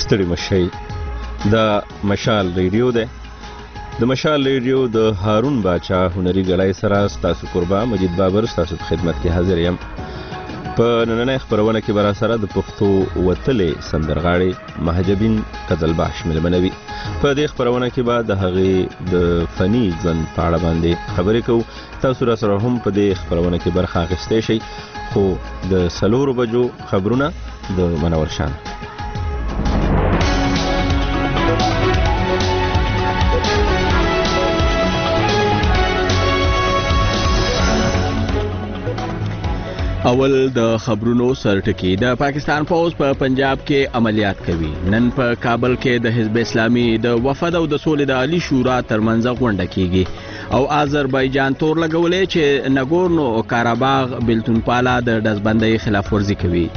ستړي مشئ. دا مشال ریډیو دی. د مشال ریډیو د هارون باچا هنري ګړی سره ستاسو قربا مجید بابر ستاسو په خدمت کې حاضر یم. په نننۍ خپرونه کې به راسره د پښتو وتلې سندرغاړې مهجبین قزلباش مېلمنوي. په دې خپرونه کې به د هغې د فني ژوند په اړه باندې خبرې کوو. تاسو راسره هم په دې خپرونه کې برخه اخیستی شئ، خو د 4 بجو خبرونه د منور شان. اول د خبرونو سرټکی. د پاکستان فوج په پنجاب کې عملیات کوي. نن په کابل کې د حزب اسلامي د وفد او د سولې د عالی شورا ترمنځ غونډه کیږي او آذربایجان تور لګولې چې نګورنو کاراباغ بلتونپالا د ډزبندۍ خلاف ورزي کوي.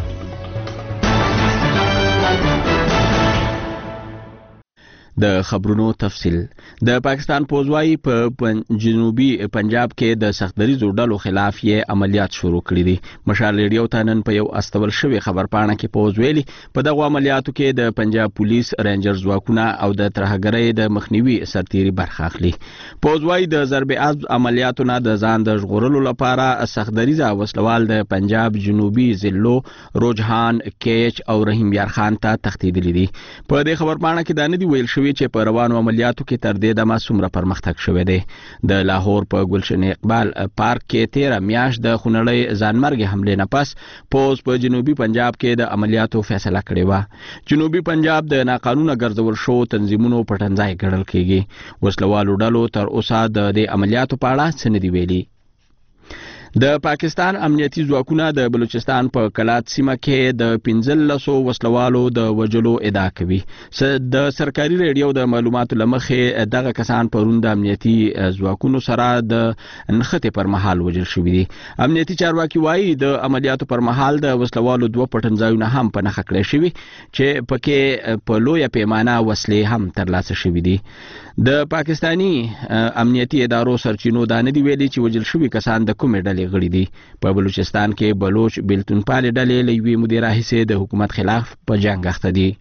د خبرونو تفصیل. د پاکستان پوځوایي په جنوبي پنجاب کې د سختدریزو ډلو خلاف یې عملیات شروع کړي دي. مشال ریډیو ته نن په یو استول شوی خبرپاڼه کې پوځ ویلي په دغه عملیاتو کې د پنجاب پولیس، رینجر ځواکونه او د ترهګرۍ د مخنیوي سرتیري برخه اخلي. پوځوایي د ضرب عضب عملیاتو نه د ځان د ژغورلو لپاره سختدریزه وسلوال د پنجاب جنوبي ضلعو روجهان، کیچ او رحیم یار خان ته تښتېدلي دي. په دې خبرپاڼه کې دا نه دي ویل شوي چې په روانو عملیاتو کې تر دې دمه څومره پرمختګ شوی دی. د لاهور په ګلشن اقبال پارک کې 13 میاشت د خونړۍ ځانمرګي حملې نه پس پوځ په جنوبي پنجاب کې د عملیاتو فیصله کړې وه. جنوبي پنجاب د ناقانونه ګرځول شو تنظیمونو پټنځای ګڼل کېږي. وسلوالو ډلو تر اوسه د دې عملیاتو په اړه څه نه دي ویلي. د پاکستان امنیتي ځواکونه د بلوچستان په کلات سیمه کې د 15 وسلوالو د وجلو ادعا کوي. د سرکاري ریډیو د معلوماتو لمخې دغه کسان پرون د امنیتي ځواکونو سره د نښتې پر مهال وجل شوي دي. امنیتي چارواکي وایي د عملیاتو پر مهال د وسلوالو 2 پټنځایونه هم په نښه کړی شوي چې پکې په لویه پیمانه وسلې هم ترلاسه شوي دي. د پاکستاني امنیتي ادارو سرچینو دا نه دی ویلي چې وجل شوي کسان د کومې ډلې غړي دي. په بلوچستان کې بلوچ بلتونپالې ډلې له یوې مودې راهیسې د حکومت خلاف په جنګ اخته دي.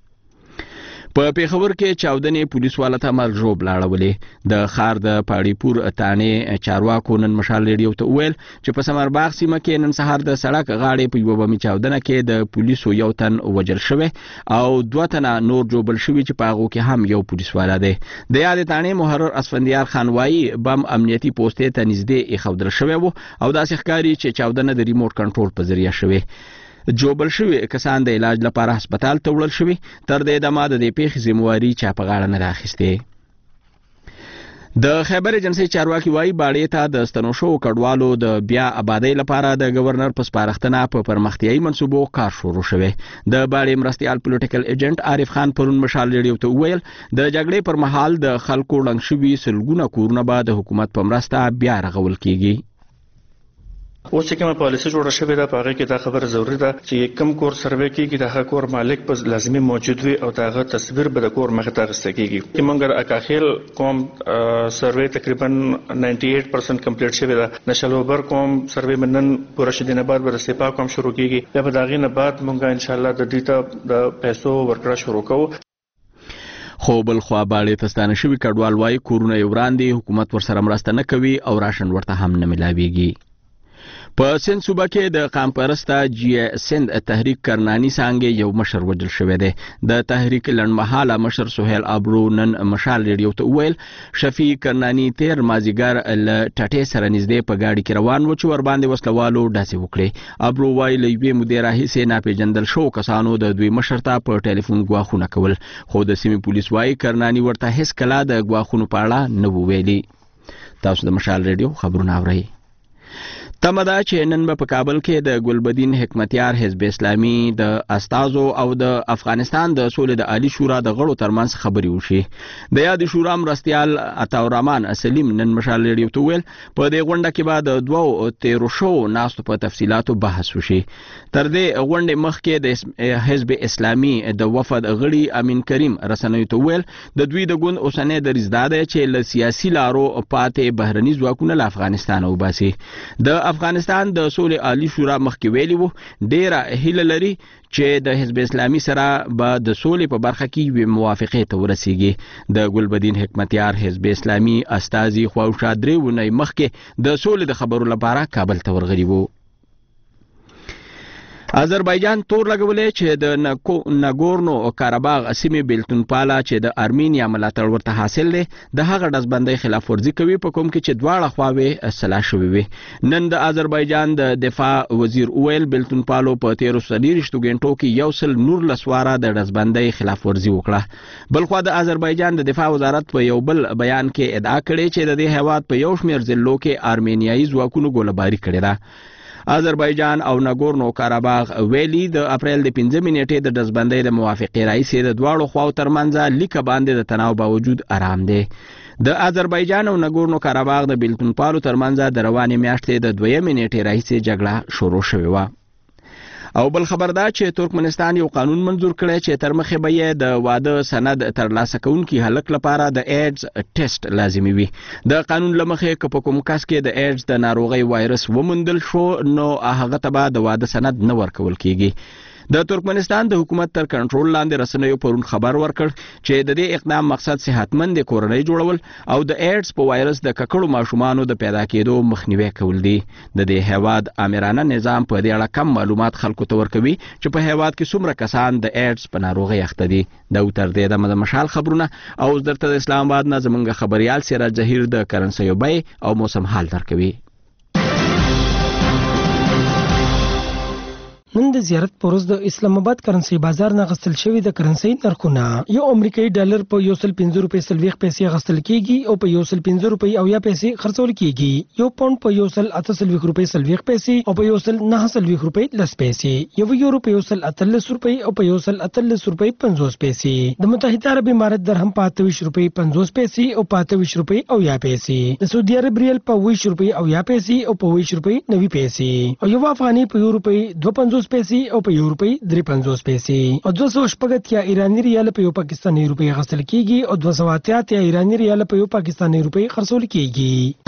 په پیښور کې چاودنې پولیس والا ته مرجوب لاړولې. د ښار د پاړیپور تانې چارواکو نن مشال ریډیو ته وویل چې په سمرباغ سیمه کې نن سهار د سړک غاړې په یوه بمي چاودنه کې د پولیسو 1 تن وجل شوی او 2 تنه نور جوبل شوي چې په هغو کې هم یو پولیس والا دی. د یادې تانې محرر اسفندیار خان وایي بم امنیتي پوستې ته نږدې ایښودل شوی و او داسې ښکاري چې چاودنه د ریموټ کنټرول په ذریعه شوې. جوبل شوي کسان د علاج لپاره هسپتال ته وړل شوي. تر دې دمه د دې پیښې ذمواري چا په غاړه نه راخیستې. د خیبر ایجنسۍ چارواکي وایي باړې ته د ستنو شوو کډوالو د بیا آبادۍ لپاره د گورنر په سپارښتنه په پرمختیایي منصوبو کار شروع شوی. د باړې مرستیال پولیټیکل ایجنټ عارف خان پرون مشال ریډیو ته وویل د جګړې پر مهال د خلکو ړنګ شوي سلګونه کورونه به د حکومت په مرسته بیا رغول کیږي. اوس چې کومه پالیسي جوړه شوې ده په هغه کې دا خبره ضروري ده چې کم کور سروې کېږي د هغه کور مالک په لازمي موجود وي او دا هغه تصویر به د کور مخې ته اخیستل کېږي. چې موږ اکاخیل قوم سروې تقریبا 98% کمپلیټ شوې ده. نشلوبر قوم سروې نن پوره شې دینه بعد به د سپا قوم شروع کېږي. بیا به د هغې نه بعد موږ ان شاء الله د دې ته د پیسو ورکړه شروع کوو. خو بل خوا باړې ته ستانه شوي کډوال وایي کورونه یې وران دي، حکومت ورسره مرسته نه کوي او راشن ورته هم نه ملاویږي. په سند صوبه کې د قام پرسته جی سند تحریک کرنانی څانګې یو مشر وجل شوی دی. د تحریک لنډمهاله مشر سهیل ابرو نن مشال ریډیو ته وویل شفیع کرنانی تیر مازیګر له ټټې سره نږدې په ګاډي کې روان و چې ورباندې وسلوالو ډزې وکړې. ابرو وایي له یوې مودې راهیسې ناپېژندل شوو کسانو د دوی مشر ته په ټلیفون ګواښونه کول، خو د سیمې پولیس وایي کرنانی ورته هیڅ کله د ګواښونو په اړه نه وو ویلي. تاسو د مشال ریډیو خبرونه اورئ. تمه ده چې نن به په کابل کې د ګلبدین حکمتیار حزب اسلامي د استازو او د افغانستان د سولې د عالی شورا د غړو ترمنځ خبرې وشي. د یاد شورا مرستیال عطاورحمان سلیم نن مشال ریډیو ته ویل په دې غونډه کې به د 2 تیرو شو ناستو په تفصیلاتو بحث وشي. تر دې غونډې مخکې د حزب اسلامي د وفد غړي امین کریم رسنیو ته ویل د دوی د ګوند اوسنۍ دریځ دا دی چې له سیاسي لارو پاتې بهرني ځواکونه له افغانستان وباسي. د افغانستان د سولې عالی شورا مخکې ویلي وو ډیره هیله لري چې د حزب اسلامي سره به د سولې په برخه کې موافقې ته ورسیږي د ګلبدین حکمتیار حزب اسلامي استازي خواوشا درې ونې مخکې د سولې د خبرو لپاره کابل ته ورغلي وو. آذربایجان تور لګولې چې د ناګورنو کاراباغ سیمې بیلتونپاله چې د ارمینیا ملاتړ ورته حاصل دی د هغه ډزبندۍ خلاف ورزي کوي په کوم کې چې دواړه خواوې سلا شوي وي. نن د آذربایجان د دفاع وزیر اویل بیلتونپالو په 13 غنټو کې 119 واره د ډزبندۍ خلاف ورزي وکړه. بلخوا د آذربایجان د دفاع وزارت په یو بل بیان کې ادعا کړې چې د دې هیواد په یو شمېر ضلعو کې ارمینیایي ځواکونو ګولهباري کړې ده. آذربایجان او ناګورنو کاراباغ ویلي د اپریل د 5 نیټې د ډزبندۍ د موافقې راهیسې د دواړو خواو ترمنځ لیکه باندې د تناو باوجود آرام دی. د آذربایجان او ناګورنو کاراباغ د بیلتونپالو ترمنځ د روانې میاشتې د 2 نیټې راهیسې جګړه شروع شوې وه. او بل خبر دا چې ترکمنستان یو قانون منظور کړی چې تر مخه به یې د واده سند ترلاسه کوونکي هلک لپاره د ایډز ټیسټ لازمي وي. د قانون لمخه که په کوم کس کې د ایډز د ناروغي وایرس ومندل شو نو هغه ته به د واده سند نه ورکول کیږي. د ترکمنستان د حکومت تر کنټرول لاندې رسنیو پرون خبر ورکړ چې د دې اقدام مقصد صحتمند کورنۍ جوړول او د ایډز په وایرس د ککړو ماشومانو د پیدا کېدو مخنیوي کول دي. د دې هیواد آمرانه نظام په دې اړه کم معلومات خلکو ته ورکوي چې په هیواد کې څومره کسان د ایډز په ناروغي اخته دي. د تر دې د مشال خبرونه او درته د اسلام آباد نه زمونږ خبريال سراج جهیر د کرنسي بای او موسم حال درکوي. نن د زیارت پروز د اسلام آباد کرنسي بازار نه غستل شوی د کرنسي نرخونه یو امریکایي ډالر په 105 روپۍ سلويخ پیسې غستل کیږي او په 105 روپۍ او یا پیسې خرڅول کیږي. یو پاوند په 108 روپۍ سلويخ پیسې او په 109 روپۍ لس پیسې. یو یورو په 138 روپۍ او په 138 روپۍ 50 پیسې. د متحده عرب امارات درهم په 28 روپۍ 50 پیسې او په 28 روپۍ او یا پیسې. د سعودي عرب ریال په 20 روپۍ او یا پیسې او په 20 روپۍ 90 پیسې. او یو افغاني په یو روپۍ 2.50 پیسې او په یو روپۍ 3.50 پیسې. او 280 ایرانی ریال په یو پاکستاني روپۍ غسل کیږي او 280 ایرانی ریال په یو پاکستاني روپۍ خرڅول کیږي.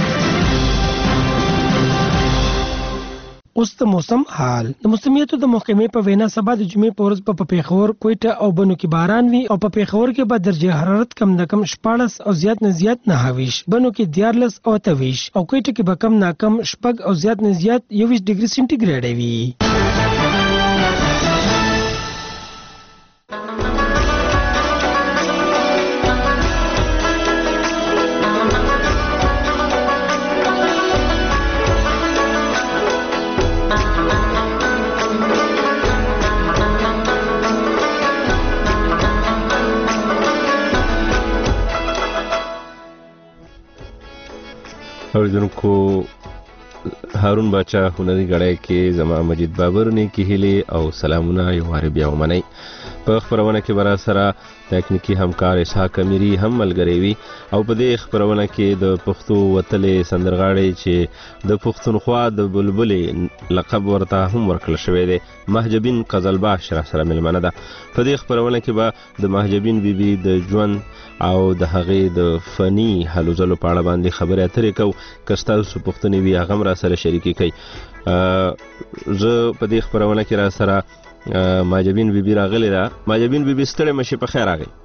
اوس د موسم حال. د موسمیاتو د محکمې په وینا سبا د جمعې په ورځ په پیښور، کوټه او بنو کې باران وي او په پیښور کې به درجه حرارت کم نه کم 14 او زیات نه زیات 29، بنو کې 14 او 28 او کوټه کې به کم نه کم 6 او زیات نه زیات 21 ډیګري سنټیګریډ وي. اوریدونکو هارون باچا هنري غړی کې زما مجید بابر نه کې هلي او سلامونه یو واره بیا ومنئ. په خبرونه کې برا سره تکنیکی همکار اسحاق امیری هم ملګری وي او په دې خبرونه کې د پښتو وتلې سندرغاړي چې د پښتونخوا د بلبلې لقب ورته هم ورکړل شوی دی مهجبین قزلباش را سره ملمنه ده. په دې خبرونه کې به د مهجبین بیبي د ژوند او د هغې د فني هلو ځلو په اړه باندې خبرې اترې کوو. که ستاسو پوښتنې وي هغه هم را سره شریکې کوي. زه په دې خبرونه کې را سره ماجبین بیبي راغلی ده. ماجبین بیبي ستړی مشي په خیر راغی.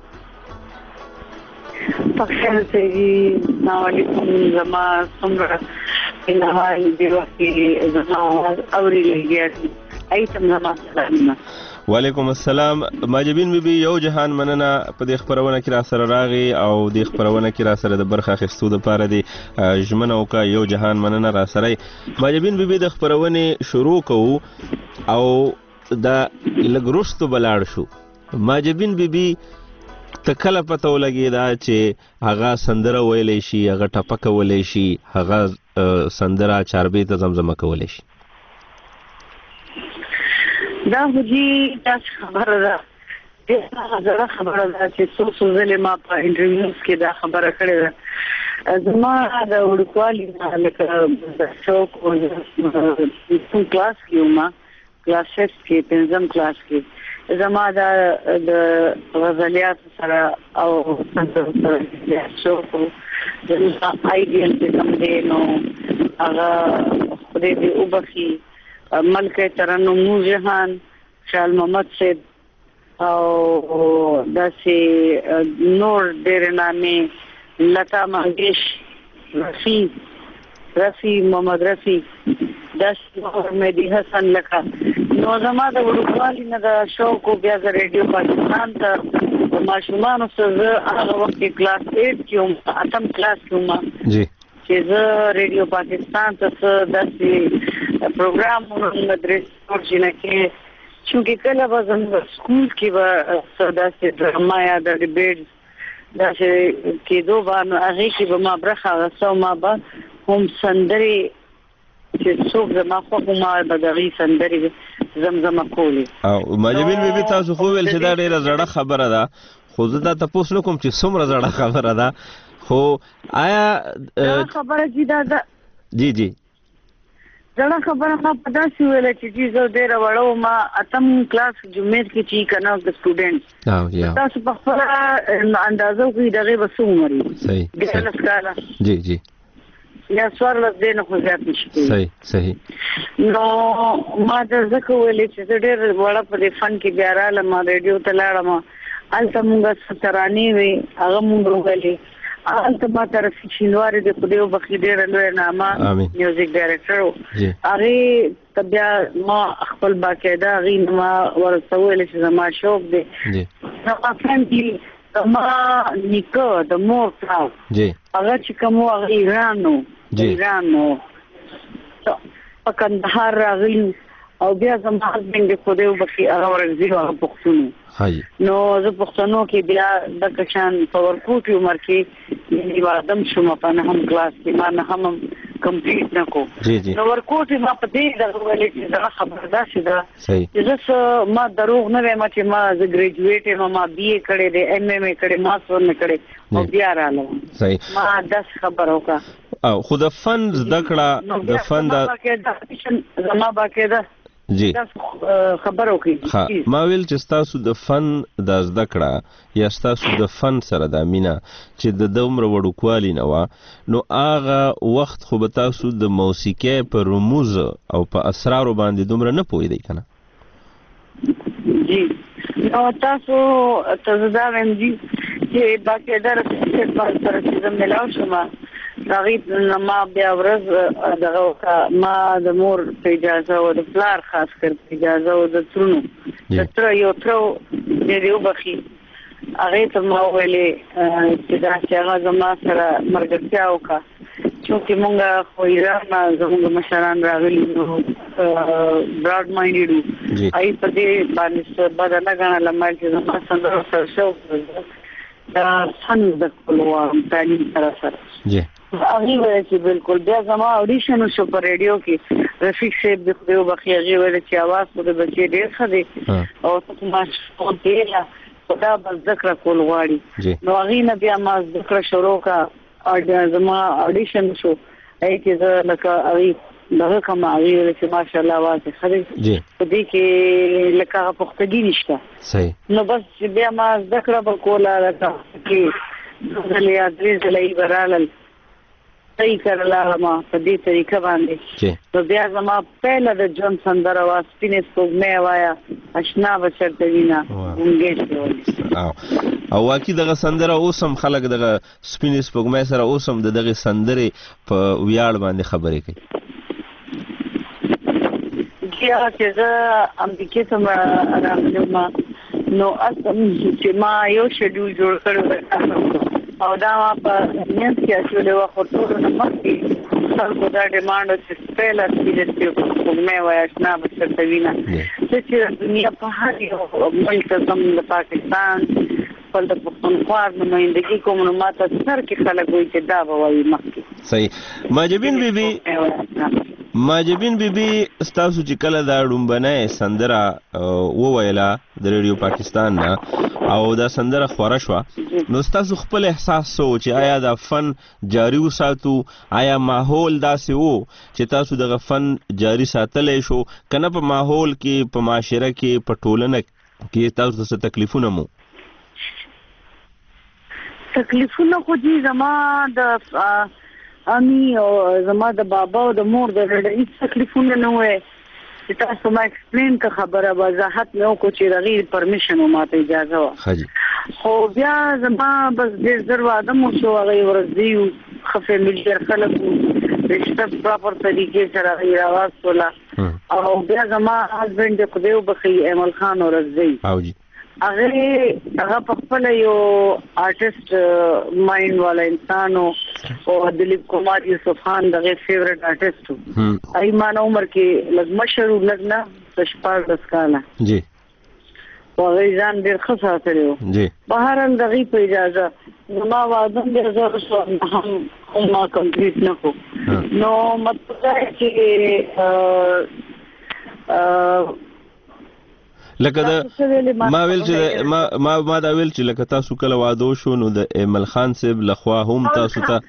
په خیر سهي. السلام علیکم. زما څومره انهال دی وکي زما اوري لګیا ایتم زما سلامونه. وعلیکم السلام. ماجبین بیبي یو جهان مننه په دې خبرونه کې را سره راغی او دې خبرونه کې را سره د برخه اخیستو دپاره دی ژمنه وکړه. یو جهان مننه را سره. ماجبین بیبي د خبرونې شروع کوو او دا لږ وروستو به لاړ شو. ماجبین بیبي ته کله پته ولګېده چې هغه سندره ویلی شي، هغه ټپه کولی شي، هغه سندره چاربې ته زمزمه کولی شي؟ دا خو جي داسې خبره ده، ډېره زړه خبره ده چې څو ځلې ما په انټرویوز کې دا خبره کړې ده. زما د وړوکوالي نه لکه د شوق کوم کلاس کې وم، کلاس 6 کې، 5م کلاس کې زما د غزلیاتو سره او سندرو سره شوق د آیډیل چې کوم دی نو هغه خدای دې وبخي ملکه ترنم نور جهان شال محمد صاحب او داسې نور ډېر نامې لتا منگیش رفی محمد رفی داسې مهدي حسن لکه نو زما د وړوکوالي نه د شوق بیا د ریډیو پاکستان ته ماشومان سره هغه وخت کلاس 8 کې اتم کلاس کې جی چې زه ریډیو پاکستان ته داسې پروګرام مدرسې ورچینه کې چونکې کله به زموږ سکول کې به داسې ډرامه یا د ډیبیټ داسې کېدو باندې هغې کې به ما برخه اخیسته ما به هم سندرې چې څوک زما خوښ ما به د هغې سندرې زمزمه کولې او ماجبین بیبي تاسو خو ویل چې دا ډېره زړه خبره ده خو زه دا تپوس نه کوم چې څومره زړه خبره ده خو آیا خبره چې دا جی جی زړه خبره ما په داسې ویله چې زه ډېره وړه وم اتم کلاس جمعې کې چې کنه د سټوډنټ تاسو په خپله اندازه وکړئ د هغې به څه عمر وي صحیح ډېرلس کاله جی جی یا 14 دی نه خو زیات نشي صحیح نو ما د ځکه ویلې چې زه ډېر وړه په دې فن کې بیا رالم ریډیو ته لاړم هلته مونږ ترانې وې هغه مونږ وویلې هلته ما ته رفیق شینواري د خدای وبخښي ډېره لویه نامه میوزیک ډایرکټر و هغې ته بیا ما خپل باقاعده هغې نه ما ورته وویلې چې زما شوق دی نو ما فهم کې زما نیکه د مور پلار هغه چې کوم و هغه ایران و په کندهار راغلي او بیا زما هسبند د خدای وبخښي هغه ورغزي هغه پښتون نو زه پښتنو کې بیا د کشان په ورکوټ عمر کې یعنی وادم شوم په نه هم کلاس کې ما نه هم کمپلیټ نکو نو ورکوټ ما په دې د ولې چې دا خبر ده چې زه ما دروغ نه وایم چې ما ز ګریجویټ ما بي اي کړې ده ام ام اي کړې ماستر نه کړې او بیا رااله ما داس خبر وکړه او خود فن ذکرہ د فن د زما باقاعده جی خبر وکړي ما ویل چې تاسو د فن د ذکرہ یا تاسو د فن سره د مینا چې د دومره وړوکوالي نه و نو هغه وخت خو به تاسو د موسیقي په رموز او په اسرار باندې دومره نه پوهیدئ کنه جی نو تاسو دا ویم جی چې باقاعده رسېږي سره چې ملاو شوم غریب ما بیا ورځ دغه ما د مور په اجازه او د پلار خاص کر په اجازه او د ترونو د تر یو تر دې وبخي هغه ته ما ویلې چې دا چې هغه زما سره مرګتیا وکړه چې مونږ خو ایران زموږ مشران راغلي نو براډ مایندډ ای په دې باندې بدل غاڼه لمر چې زما څنګه سره شو دا څنګه د کولو تعلیم سره جی هغه وایي چې بالکل بیا زما اډیشن شو په ریډیو کې رفیق صاحب د خدای وبخښي هغه وایي چې आवाज په بچي ډېر ښه دی او څه ما څه دی خدا بل ذکر کول غواړي نو هغه نه بیا ما ذکر شروع کا زما اډیشن شو اې چې زه لکه هغه دغه کوم هغه چې ماشاءالله आवाज ښه دی په دې کې لکه پختګی نشته صحیح نو بس بیا ما ذکر وکولا لکه کې دغه یادري زلای برالل صحیح کړلا ما په دې طریقه باندې نو بیا زما پهله د جون سندره وا سپینې سپوږمۍ وایا آشنا بچرته وینا انګیج او واکي دغه سندره اوسم خلک دغه سپینې سپوږمۍ سره اوسم دغه سندره په ویاړ باندې خبرې کوي بیا چې زه امریکې ته راغلم نو اصلا چې ما یو شیډول جوړ کړو او دا په نیت کې اصلي وخت ټول نه مخکې خلکو دا ډیماند چې سپیل اسپیډ مې وایي آشنا بچرته وینا چې دنیا په هر یو ملک زم د پاکستان په د پښتونخوا نمائندګي کوم نو ماته سر کې خلک وایي چې دا به وایي مخکې صحیح ماجبین بیبي ستاسو چې کله دا ډومبنه سندره وویله د ریډیو پاکستان نه او دا سندره خوره شوه نو ستاسو خپل احساس سو چې آیا دا فن جاری وساتو آیا ماحول داسې وو چې تاسو دغه فن جاری ساتلی شو کنه په ماحول کې په معاشره کې په ټولنه کې تاسو څه تکلیفونه مو تکلیفونه خو دي زما د امي او زما د بابا او د مور د رئیس تکلیفونه نه وای چې تاسو ما ایکسپلین کا خبره وضاحت نو کو چې رغیر پرمیشن او ماته اجازه وا خو بیا زما بس ډیر زر واده مو شو هغه ورځي خفه ملګر خلکو رشتہ پراپر طریقې سره غیر आवाज ولا او بیا زما هسبند د خدیو بخي ایمل خان ورځي او جی هغه په خپل یو آرټیست مایند والا انسان او دلیپ کمار یوسف خان دغه فیورټ آرټیست ایمان عمر کې لږ مشهور لګنا تشپار دسکاله جی هغه ځان ډیر ښه ساتلو جی بهرن دغه په اجازه ما واده د زړه سو هم ما کمپلیټ نه کو نو مطلب چې لکه دا ما ویل چې لکه تاسو کله واده شو نو د ایمل خان صاحب لخوا هم تاسو ته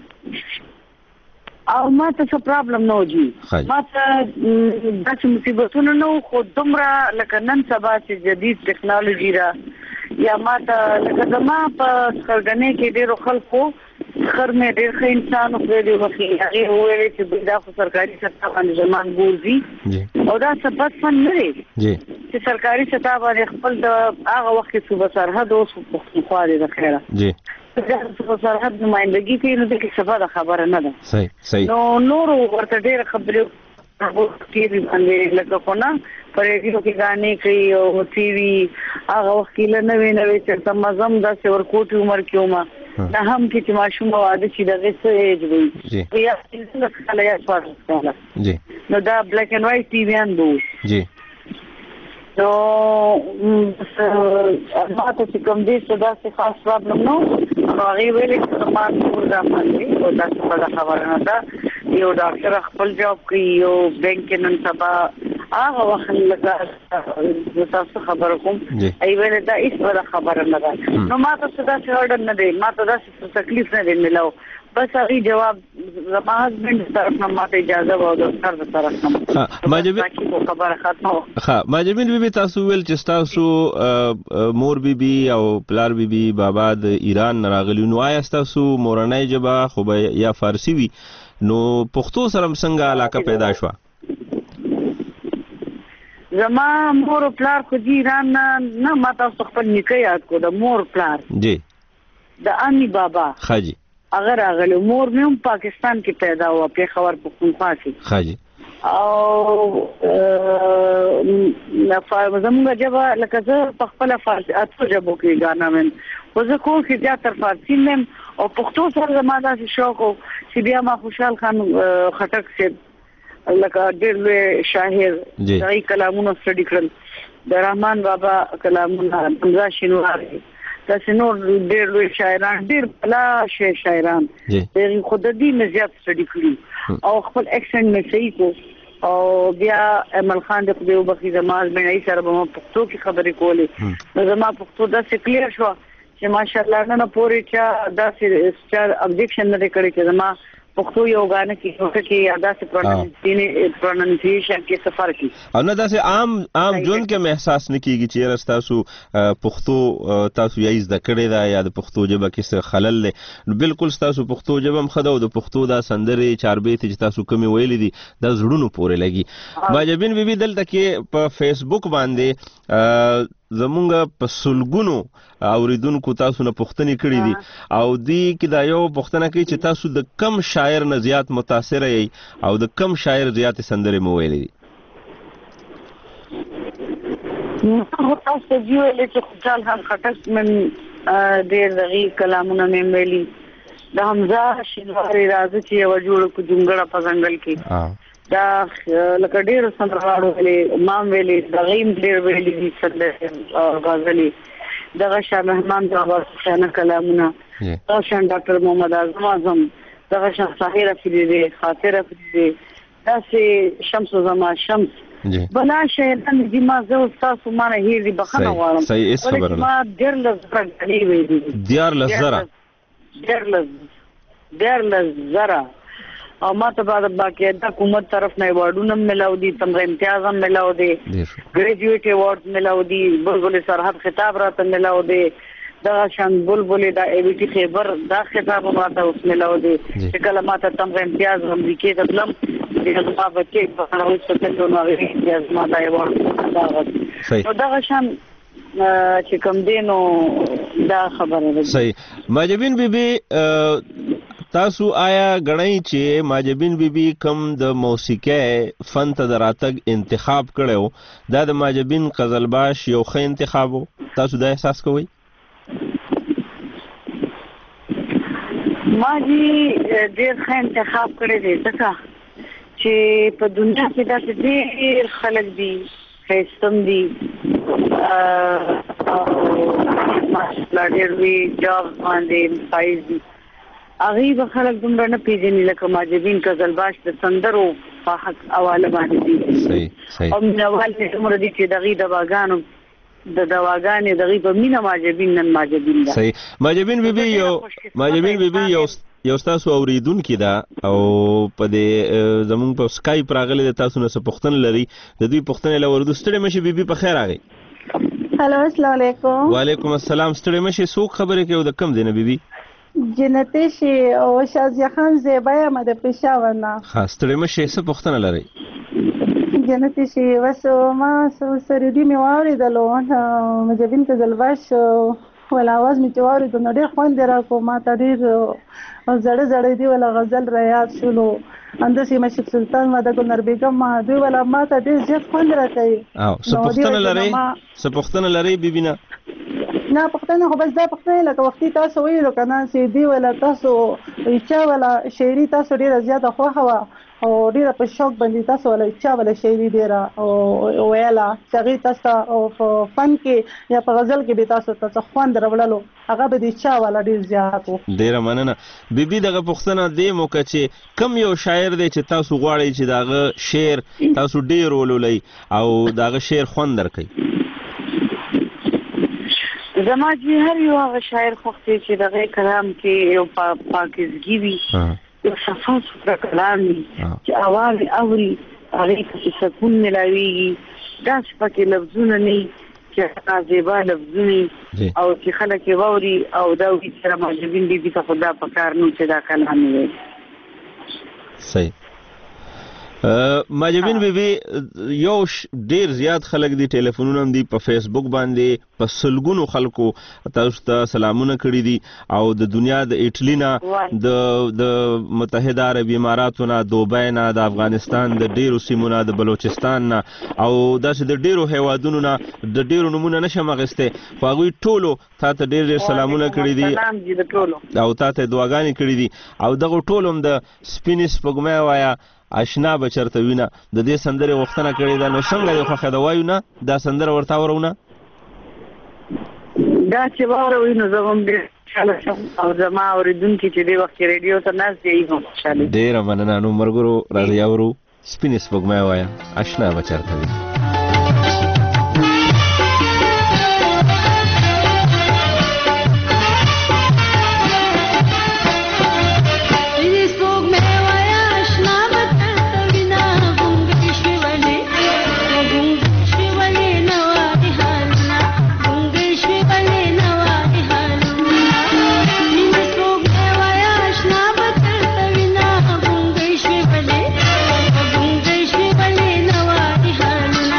او ما ته څه پرابلم نه وږي ما ته داسې مصیبتونه نه خو دومره لکه نن سبا چې جدید ټیکنالوژي را یا ما ته لکه زما په خلګنې کې ډېرو خلکو خر مې ډېر ښه انسان خو دې وخت هغه وویل چې دا خو سرکاري سطح باندې زمان ګورځي او دا څه بد فن نه دی چې سرکاري سطح باندې خپل د هغه وخت کې صوبه سرحد اوس په خوا دې د خیره جی دا صوبه سرحد نمائندګي کوي نو د کې څه خبره نه ده صحیح نو نور ورته ډېر خبرې کې باندې لکه کو نه پر ریډیو کې غانې کوي او ټي وي هغه وخت کې نوې چې تمزم د سور کوټ عمر کې ومه دا هم کې چې ماشوم واده چې دغه څه ایج وي یا څنګه کله یا څوار جی نو دا بلیک اینڈ وایټ ټي وی اندو جی نو ما ته چې کوم دې څه داسې خاص پرابلم نو هغه ویلې چې ما ټول دا باندې او دا څه خبره نه ده یو ډاکټر خپل جاب کوي یو بانک کې نن سبا هغه وخت لکه تاسو خبر کوم ای ویل دا هیڅ خبره نه ده نو ما ته څه دا څه نه دی ما ته دا څه تکلیف نه دی ملو بس هغه جواب زما هسبند طرف نه ماته اجازه و او سر طرف نه ماجبین خبره ختمه ماجبین بي تاسو ویل چې تاسو مور بي او پلار بي بابا د ایران راغلی نو آیا تاسو مورنۍ جبا خو یا فارسی وي نو پښتو سره څنګه علاقه پیدا شو زما مور پلار خو دي ایران نه ما تاسو خپل نکاح یاد کو د مور پلار جی د امی بابا خاجي اگر اغله مور مې هم پاکستان کې پیدا و په خبر پختونخوا کې خاجي او زموږ جبا لکه زه په خپل فارسی اته جبو کې غانا مې وزه کو چې بیا تر فارسی مې او پښتو سره زما داسې شوق چې بیا ما خوشحال خان خټک سے لکه ډېر لوی شاعر دغه کلامونه سټډي کړل د رحمان بابا کلامونه حمزه شینواری تاسو نور ډېر لوی شاعران ډېر بلا شاعران د خود دې مزيات سټډي کړی او خپل اکسنټ مې صحیح کو او بیا ایمل خان د خدیو بخي زماز مې سره په پښتو کې خبرې کولې نو زما پښتو دا کلیر شو چې ماشاءالله نه پوری چې دا سټار ابجیکشن نه کړی چې زما پښتو یو غانه کې یا دا څه پروننسیشن کې سفر کی او نه دا څه عام جون کې احساس نه کیږي چې تاسو پښتو تاسو یې زده کړی دا یا د پښتو ژبه کې څه خلل دی بالکل تاسو پښتو ژبه مخده او د پښتو دا سندري چاربېت چې تاسو کومي ویلې دي دا زړونو پورې لګي ماجبین بي دلته کې په فیسبوک باندې زمونږ په سلګونو اوریدونکو تاسو نه پوښتنې کړې دي او دی کې دا یو پوښتنه کوي چې تاسو د کم شاعر نه زیات متاثر یې او د کم شاعر زیات سندرې مو ویلې دي نو تاسو ویلې چې خوشحال خان خټک من ډېر دغه کلامونه مې ویلي د حمزه شینواری راځي چې یو جوړ کو جونګړه په ځنګل کې دا لکه ډېر سندرواړو ویلي مام ویلي دغه ډېر ویلي دي سندرې غزلي دغه شاه مهمان بابا څنګه کلامونه دا شان ډاکټر محمد اعظم اعظم دغه شاه طاهر افریدي خاطر افریدي دا سي شمس زما شمس بلا شهرن دي ما زه تاسو ما نه هیڅ بخنه غواړم صحیح اس خبره ما ډېر لزر غلي ویلي ډېر لزر او ما ته بعد باقاعده حکومت طرف نه ایوارډونه ملاو دي تمغه امتیاز هم ملاو دي ګریجویټ ایوارډ ملاو دي بلبل سرحد خطاب راته ملاو دي دا شان بلبل دا ای بي ټي خیبر دا خطاب ماته اوس ملاو دي چې کله ماته تم امتیاز امریکای ته تلم د ما بچي په هغه څه ته نو هغه امتیاز ماته یو دا دا شان چې کوم دینو دا خبره ده. صحیح. ماجبین بیبي تاسو آیا غنئ چې ماجبین بیبي کم د موسیقي فن ته دراتګ انتخاب کړو دا د ماجبین قزلباش یو ښه انتخاب تاسو دا احساس کوئ؟ ما جی ډېر ښه انتخاب کړی دی ځکه چې په دنیا کې داسې ډېر خلک دي ښایستم دي ماشاءالله ډېر وي جاب باندې فایز دي هغه به خلک دومره نه پیژني لکه ماجبین قزلباش د سندرو په حق حواله باندې دي. صحیح. او نوال چې دومره دي چې دغې دواګانو د دواګانې دغې په مینه ماجبین نن ماجبین ده. صحیح. ماجبین بیبي یو تاسو اوریدونکي ده او په دې زمونږ په سکایپ راغلی د تاسو نه څه پوښتنه لري د دوی پوښتنې لورو ستړي مشي بیبي په خیر راغی. هلو السلام علیکم. وعلیکم السلام. ستړي مشي څوک خبرې کوي د کم دی نه بیبي؟ جنتی شي او شازیه خان زیبا یم د پېښور نه. ښه ستړي مشي څه پوښتنه لرئ؟ جنتی شي وسو ما سرودي مې واورېدلو ماجبین قزلباش ولا आवाज مې چې واورېدو نو ډېر خوند یې راکړو ما ته ډېر زړه زړه دی ولا غزل را یاد شولو انداسې مشک سلطان ما د ګلنار بیګم ما دوی ولا ما ته ډېر زیات خوند راکوي. څه پوښتنه لرئ بیبي نه؟ نه پښتنه خو بس دا پښتنه لکه وختي تاسو ویلو کنه چې دی ولا تاسو چا ولا شاعري تاسو ډیره زیاته خوښه وه او ډیره په شوق باندې تاسو ولا چا ولا شاعري ډیره او ویلا چې تاسو او په فن کې یا په غزل کې به تاسو خوند راوړلو هغه به دي چا ولا ډیر زیات وو. ډیره مننه بیبي. دغه پښتنه دی مو چې کم یو شاعر دی چې تاسو غواړئ چې داغه شعر تاسو ډیر ولولئ او داغه شعر خوند درکړي؟ زما جی هر یو هغه شاعر خوښ چې دغه کلام کې یو پاکیزګي وي یو صفا سوتره کلام وي چې اواز اوري هغې ته سکون ملاویږي داسې پکې لفظونه نه وي چې زیبا لفظونه او چې خلک یې واوري او دا وایي چې ماجبین بیبي ته خو دا پکار نه چې دا کلام وي. صحیح. ماجبین بیبي یو ډیر زیات خلک دي ټلیفونونه هم دي په فیسبوک باندې په سلګونو خلکو تاسو ته سلامونه کړي دي او د دنیا د ایټلی نه د متحده عربي اماراتو نه دوبۍ نه د افغانستان د ډیرو سیمو نه د بلوچستان نه او داسې د ډیرو هیوادونو نه د ډیرو نومونه نشم اخیستی خو هغوی ټولو تا ته ډیر سلامونه کړي دي او تا ته دعاګانې کړي دي او دغه ټول هم د سپینې سپوږمۍ وایه آشنا به چرته وینه د دې سندرې غوښتنه کړې ده نو څنګه دې خوښه ده وایو نه دا سندره ورته اورونه دا چې واوروي نو زه هم ډېر خوشحاله شم او زما اورېدونکي چې دې وخت کې ریډیو ته ناست دي هم خوشحاله. ډېره مننه. نو ملګرو راځئ اورو سپینې سپوږمۍ وایه آشنا به چرته وینه. Hello.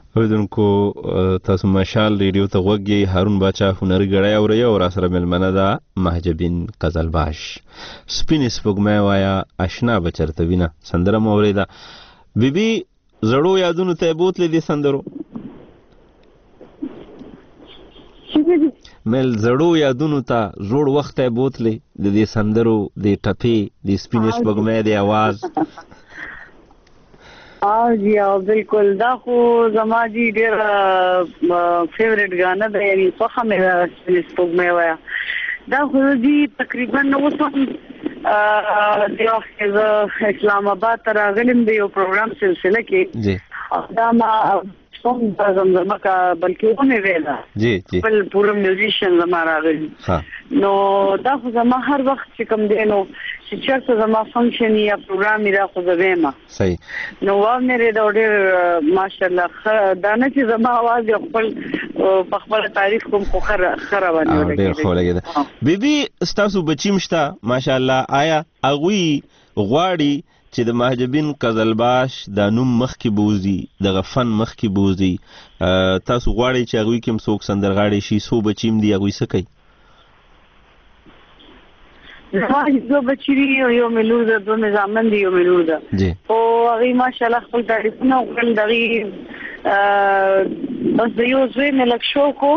اوریدونکو تاسو مشال ریډیو ته غوږی هارون باچا هنري غړی اوري او را سره ملمنه ده مهجبین قزلباش سپین سپوږمۍ وایا آشنا بچرته وینا سندره مو اوریدا بیبي زړو یادونو ته بوتلې دي سندرو مل زړو یادونو ته زوړ وخت ته بوتلې د دې سندرو د ټپي د سپین سپوږمۍ د आवाज جی بالکل دا خو زما جی ډیر فیورټ غانا ده یعنی په خمه سپوږمۍ وایا دا خو جی تقریبا نو وسم د اسلام آباد تر غلم دی یو پروګرام سلسله کې جی دا ما څوم زما کا بلکې ونه ویلا جی جی بل پورا میوزیشن زما راغلی نو دا خو زما هر وخت چې کوم دی نو چې چرته زما فنکشن یا پروګرام را خو زما صحیح نو مې د ډېر ماشاءالله دا نه چې زما आवाज خپل په خپل تعریف کوم خو خراب نه ډېر خو لګیدا بیبي تاسو بچی مشته ماشاءالله آیا اغوی غواړي چې د مهجبین قزلباش د نوم مخ کې بوزي د غفن مخ کې بوزي تاسو غواړي چې اغوی کوم څوک سندرغاړي شي سو بچیم دی اغوی سکی زما یو بچی یو ملور ده دوه نظامن دی یو ملور ده جی او هغه ماشاءالله خپل تعریفونه وکړل دغه بس یو زوی ملک شو کو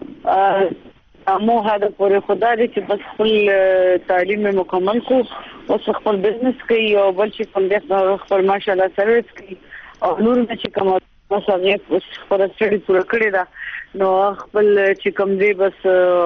مو هدا پورې خدا دې چې بس خپل تعلیم مکمل کو او خپل بزنس کوي او بل چې کوم دې خپل ماشاءالله سرویس کوي او نور چې کوم مساغه خپل سټډي پوره کړی دا نو خپل چې کوم دې بس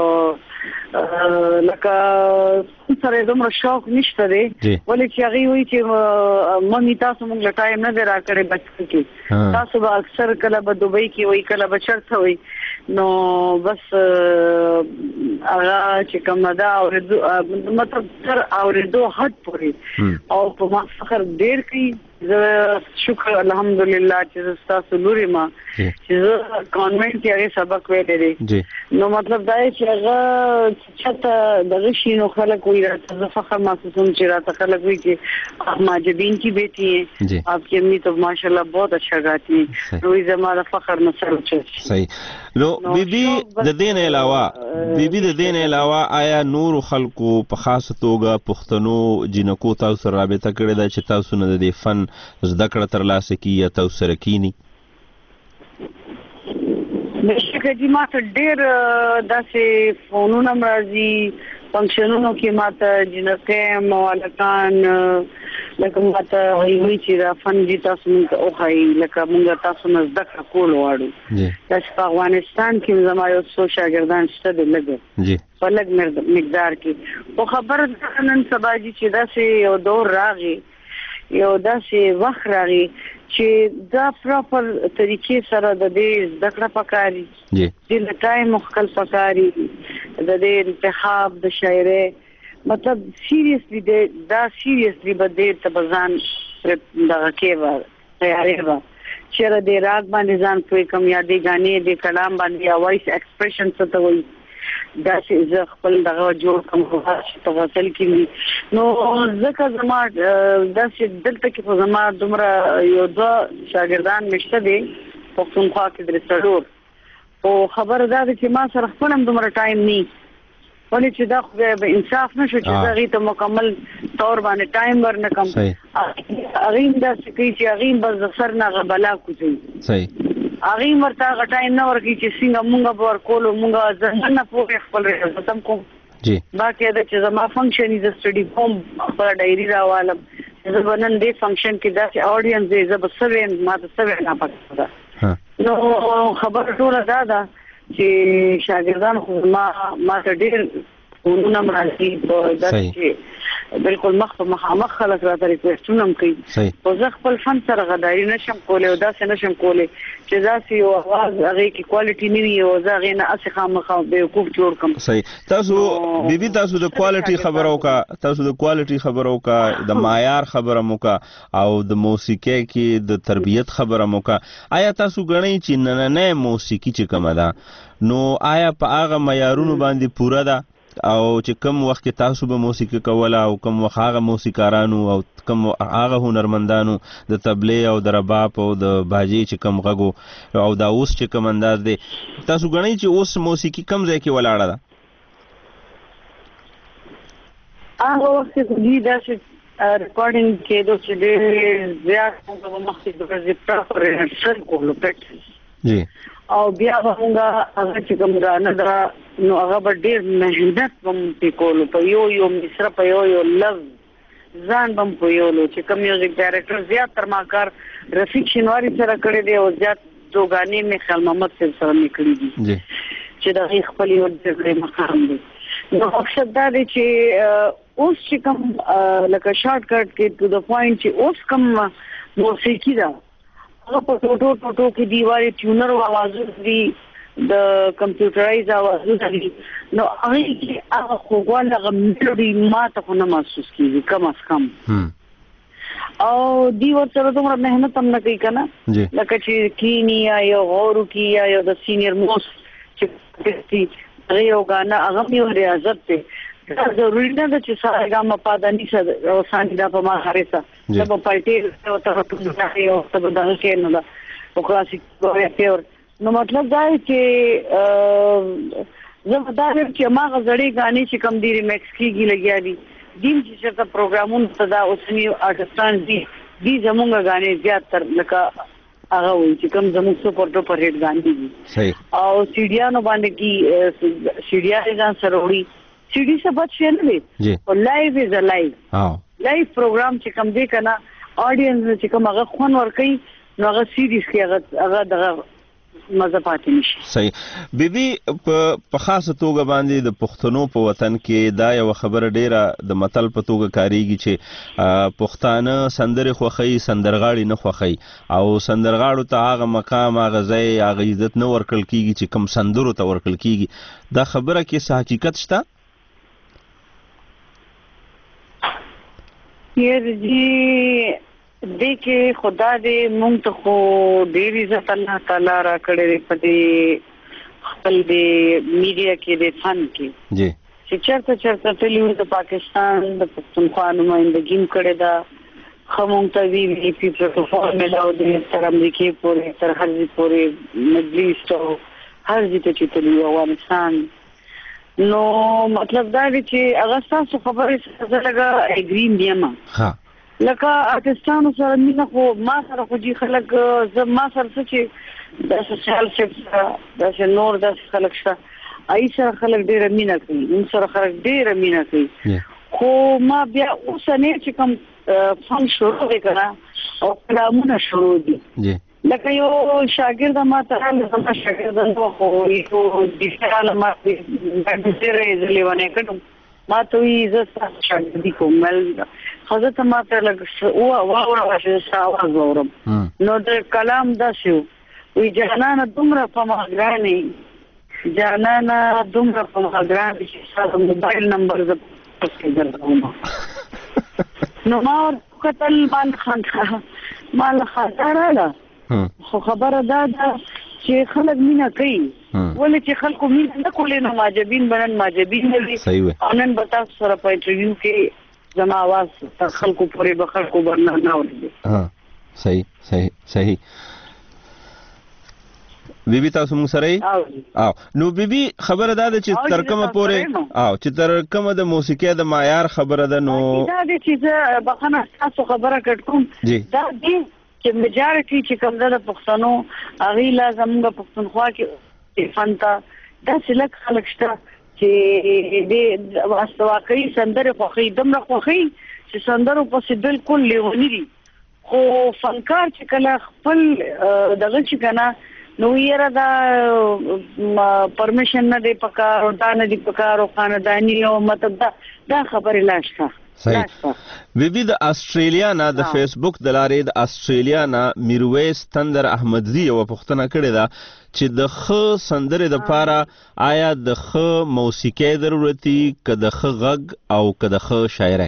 لکه سره دومره شوق نشته دی ولې چې هغه وی چې مامي تاسو موږ له ټایم نه درا کړې بچو کې تاسو به اکثر کله به دوبۍ کې وای کله به چرته وای نو بس هغه چې کوم دا او مطلب تر اوریدو حد پورې او په ما فخر ډیر کوي شکر الحمدلله چې تاسو لوري ما چې کانوینټ کې هغه سبق ویلې دي نو مطلب دا چې هغه چته دغه شینو خلک وی راته فخر محسوسوم چې راته خلک وی چې ماجبین کی بیٹی ہیں आपकी अम्मी तो माशाल्लाह बहुत अच्छा गाती है रोई हमारा फखर नसर صحیح نو بیبي د دین علاوه آیا نور خلکو په خاص توګه پښتنو جنکو تاسو سره رابطه کړې ده چې تاسو نه د فن زده کړه ترلاسه کی یا تاسو سره کینی بشکره دي ما ته ډېر داسې فونونه مرضی فنکشنونو کې ماته جنکه موالکان لکه ماته وی چې را فن دي تاسو موږ او هاي لکه موږ تاسو نه زده کول واړو د افغانستان کې زما یو څو شاګردان شته د لګ په لګ مقدار کې خو خبر نن سبا چې داسې یو دور راغی یو داسې وخت راغی چې دا پراپر طریقې سره د دې ذکر پکاري د ټایم مخکل پکاري د دې انتخاب د شاعري مطلب سیریسلی دا سیریسلی بده تبزان دغه کې و تیارې و چې د راګ باندې ځان کوئی کم یادې غانې د کلام باندې وایس ایکسپریشن څه ته وایي دا چې زه خپل دغه جوړ کوم چې تواصل کړي نو ځکه زما دا چې دلته کې په زما دومره یو دوه شاګردان مشته دي پښتونخوا کې درسلور او خبر دا چې ما سره خپل دومره ټایم ني ولې چې دا خو به انصاف نشو چې هغه ته مکمل تور باندې ټایم ورنکم هغه دا چې هغه بس سر نه غبلا کوي صحیح هغه مرته غټایم نه ورکی چې څنګه مونږه ور کولو مونږه ځنه پوهه خپل ختم کوم جی باقي دا چې زما فنکشن از سټډي کوم خپل ډایری راوالم زه ونن دې فنکشن کې دا چې اډینس دې زب سوین ما ته سوین نه پاتې نو خبر ټول دا چې شاګردان خو ما ته ډېر ونه مرادي دا چې بالکل مخ خلک راته ریکوېسټونه کوي او زه خپل فن سره غداري نشم کولای او دا څه نشم کولای چې داسې یو आवाज هغه کې کوالټي نه وي او زه غینه اسې خامخا به وقوف جوړ کوم صحیح تاسو بیبي تاسو د کوالټي خبرو کا د معیار خبره مو کا او د موسیقۍ کې د تربیت خبره مو کا آیا تاسو غنئ چې نن موسیقي چې کومه ده نو آیا په هغه معیارونو باندې پوره ده او چې کوم وخت کې تاسو به موسیقي کوله او کوم وخت هغه موسیقارانو او کوم هغه هنرمندانو د تبلې او د رباب او د باجې چې کوم غږو او دا اوس چې کوم انداز دی تاسو ګڼئ چې اوس موسیقي کوم ځای کې ولاړه ده؟ هغه وخت کې دوی داسې ریکارډینګ کېدو چې ډېر زیات موږ به مخکې د ورځې پراپر ریهرسل کولو پریکټس جی او بیا به موږ هغه چې کوم ګانه ده نو هغه به ډېر محنت به مو پې کولو په یو مصره په یو لفظ ځان به مو پویولو چې کوم میوزیک ډایرکټر زیات تر ما کار رفیق شینواري سره کړی دی او زیات دو غانې مې خیال محمد صاحب سره مې کړي دي جی چې د خپل یو ډېر مقام دی نو مقصد دا دی چې اوس چې کوم لکه شارټ کټ کې ټو د پوینټ چې اوس کوم موسیقي ده هغه په ټوټو کې دیواري ټیونر आवाजونه دي د کمپیوټرایز आवाजونه دي نو هغه کې هغه خوږواله هغه میلوډي ماته خو نه محسوس کیږي کم از کم او دی ورته دومره مهنت هم نه کوي کنه لکه چې کینی یا غورو کی یا د سینیئر موست چې یو غانا هغه یو ریاضت دی دا ضروري نه ده چې سارګام پادانی سره او سانګدا په ما هرسا دا په پالټي او ته ټول یو څه بدل کې نه دا او کلاسیک پیور نو مطلب دا چې زموږ چې ما غزړې غانې چې کم دی ریمیکس کیږي لګیا دي دیم چې څه پروګرامونه صدا اوسنی آرټستان دي زموږ غانې زیات تر لکه هغه وي چې کوم زموږ سپورټ په ریټ غانې دي صحیح او سیډیانو باندې کی سیډیا ځان سروړي سیډي څه بچ نه دی او لایو از ا لایو پروګرام چې کوم دی کنه اډینس چې کوم هغه خون ور کوي نو هغه سیډیز کې هغه دغه مزه پاتې نشي صحیح بیبي په خاصه توګه باندې د پښتنو په وطن کې دا یو خبره ډیره د متل په توګه کاریږي چې پښتانه سندرې خوښي سندرغاړي نه خوښي او سندرغاړو ته هغه مقام هغه ځای هغه عزت نه ورکړل کیږي چې کم سندرو ته ورکړل کیږي دا خبره کې څه حقیقت شته؟ یې دیکھے خدا دې مونږ ته خو ډېر عزت الله تعالی را کړې په دې خپل دې میډیا کې د فن کې جی چې چرته ټلویزیون د پاکستان د پښتونخوا نمائندګي کړې ده خمون ته وی پی پروتوکول ملاو دې تر امریکای پورې تر هر ځای پورې مجلس ته هر ځای ته چې تلو افغانستان نو مطلب دا دی چې هغه تاسو خبرې سره لګا اګریم دیم ها لکه آرټستانو سره مینه خو ما سره خو جی خلک ما سره چې د سوشل سیکټر د نور د خلک سره ای سره خلک ډېر مینه کوي موږ سره خلک ډېر مینه کوي خو ما بیا اوس نه چې کوم فن شروع وکړه او کلامونه شروع دي لکه یو شاګرد ما ته زما شاګرد نو خو یو د فعال ما د ډېر ځلېونه کړم ما ته یې زه شاګردي کومل حضرت ما ته لګ او واشه आवाज اورم نو د کلام داسو وی جانانه دومره په ماګرانی جانانه دومره په ماګرانی چې ساده موبایل نمبر ز پسې درته نو ما کتل مال خاطره خو خبره ده چې خلک مینه کوي ولې چې خلکو مینه نه کولې نو ماجبین بنن ماجبین نه دي انن بتا سره په انټرویو کې زما आवाज تر خلکو پورې به خلکو برنه نه ورځي صحیح بیبي تاسو موږ سره او نو بیبي خبره ده چې تر کومه پورې او چې تر کومه د موسیقي د معیار خبره ده نو دا دې چې بخنه تاسو خبره کړ کوم دا دې چې میجارټي چې کوم د پښتنو اغي لازم د پښتونخوا کې فنتا دا سلک خلک شته چې د واستواکي سندره خوخي دمره خوخي چې سندرو په بالکل لیونی دي خو فنکار چې کله خپل دغه چې کنه نو یې دا پرمیشن نه دی پکار او دا نه دی پکار او خاندانی او مطلب دا خبره لاشته صحیح بیبي د استرالیا نه د فیسبوک د لارې د استرالیا نه میرویس تندر احمدزي یو پوښتنه کړې ده چې د خ سندره د پاره آیا د خ موسیقي ضرورتي کده خ غږ او کده خ شاعري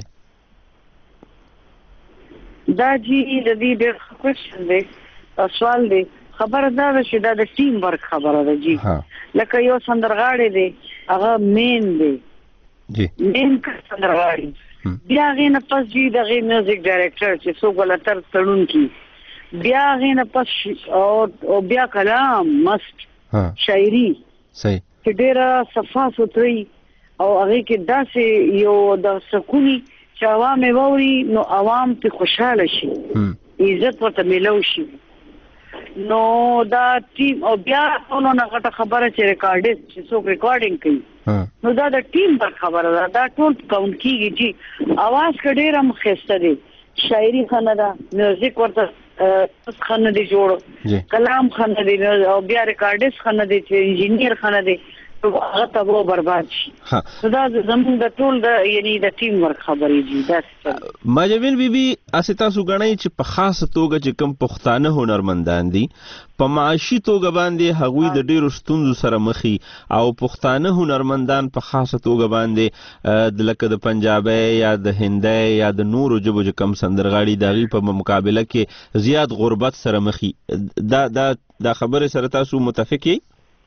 دا جی د دې ډېر کوشش دی سوال دی خبره دا چې دا د ټیم ورک خبره ده جی لکه یو سندرغاړی دی هغه مین دی جی مین سندرغاړي بیا غینه پس جی دغه میوزیک ډایریکټر چې څو غلطر تړون کی بیا غینه پس او بیا کلام مست شاعری صحیح چې ډیره صفا سوتري او هغه کې داسې یو د سکونی چې عوام ووري نو عوام په خوشاله شي عزت ورته ملو شي نو دا ټیم او بیا نو نه غټه خبره چې ریکارډیست چې څوک ریکارډینګ کوي نو دا د ټیم پر خبره دا ټول کاونټ کیږي چې आवाज کډېره مخسته دي شاعری خنه دا میوزیک ورته خنه دي جوړ کلام خنه دي او بیا ریکارډیست خنه دي چې انجینیر خنه دي هغه ته وو برباد شي دا زموږ د ټول د یعنی د ټیم ورک خبرې دي دا ماجبین بیبي اسې تاسو غنئ چې په خاصه توګه چې کم پښتانه هنرمندان دي په معاشي توګه باندې هغوی د ډیرو ستونزو سره مخي او پښتانه هنرمندان په خاصه توګه باندې لکه د پنجابي یا د هندي یا د نورو ژبو چې کم سندرغاړي دغه په مقابله کې زیات غربت سره مخي دا خبره سره تاسو متفق یې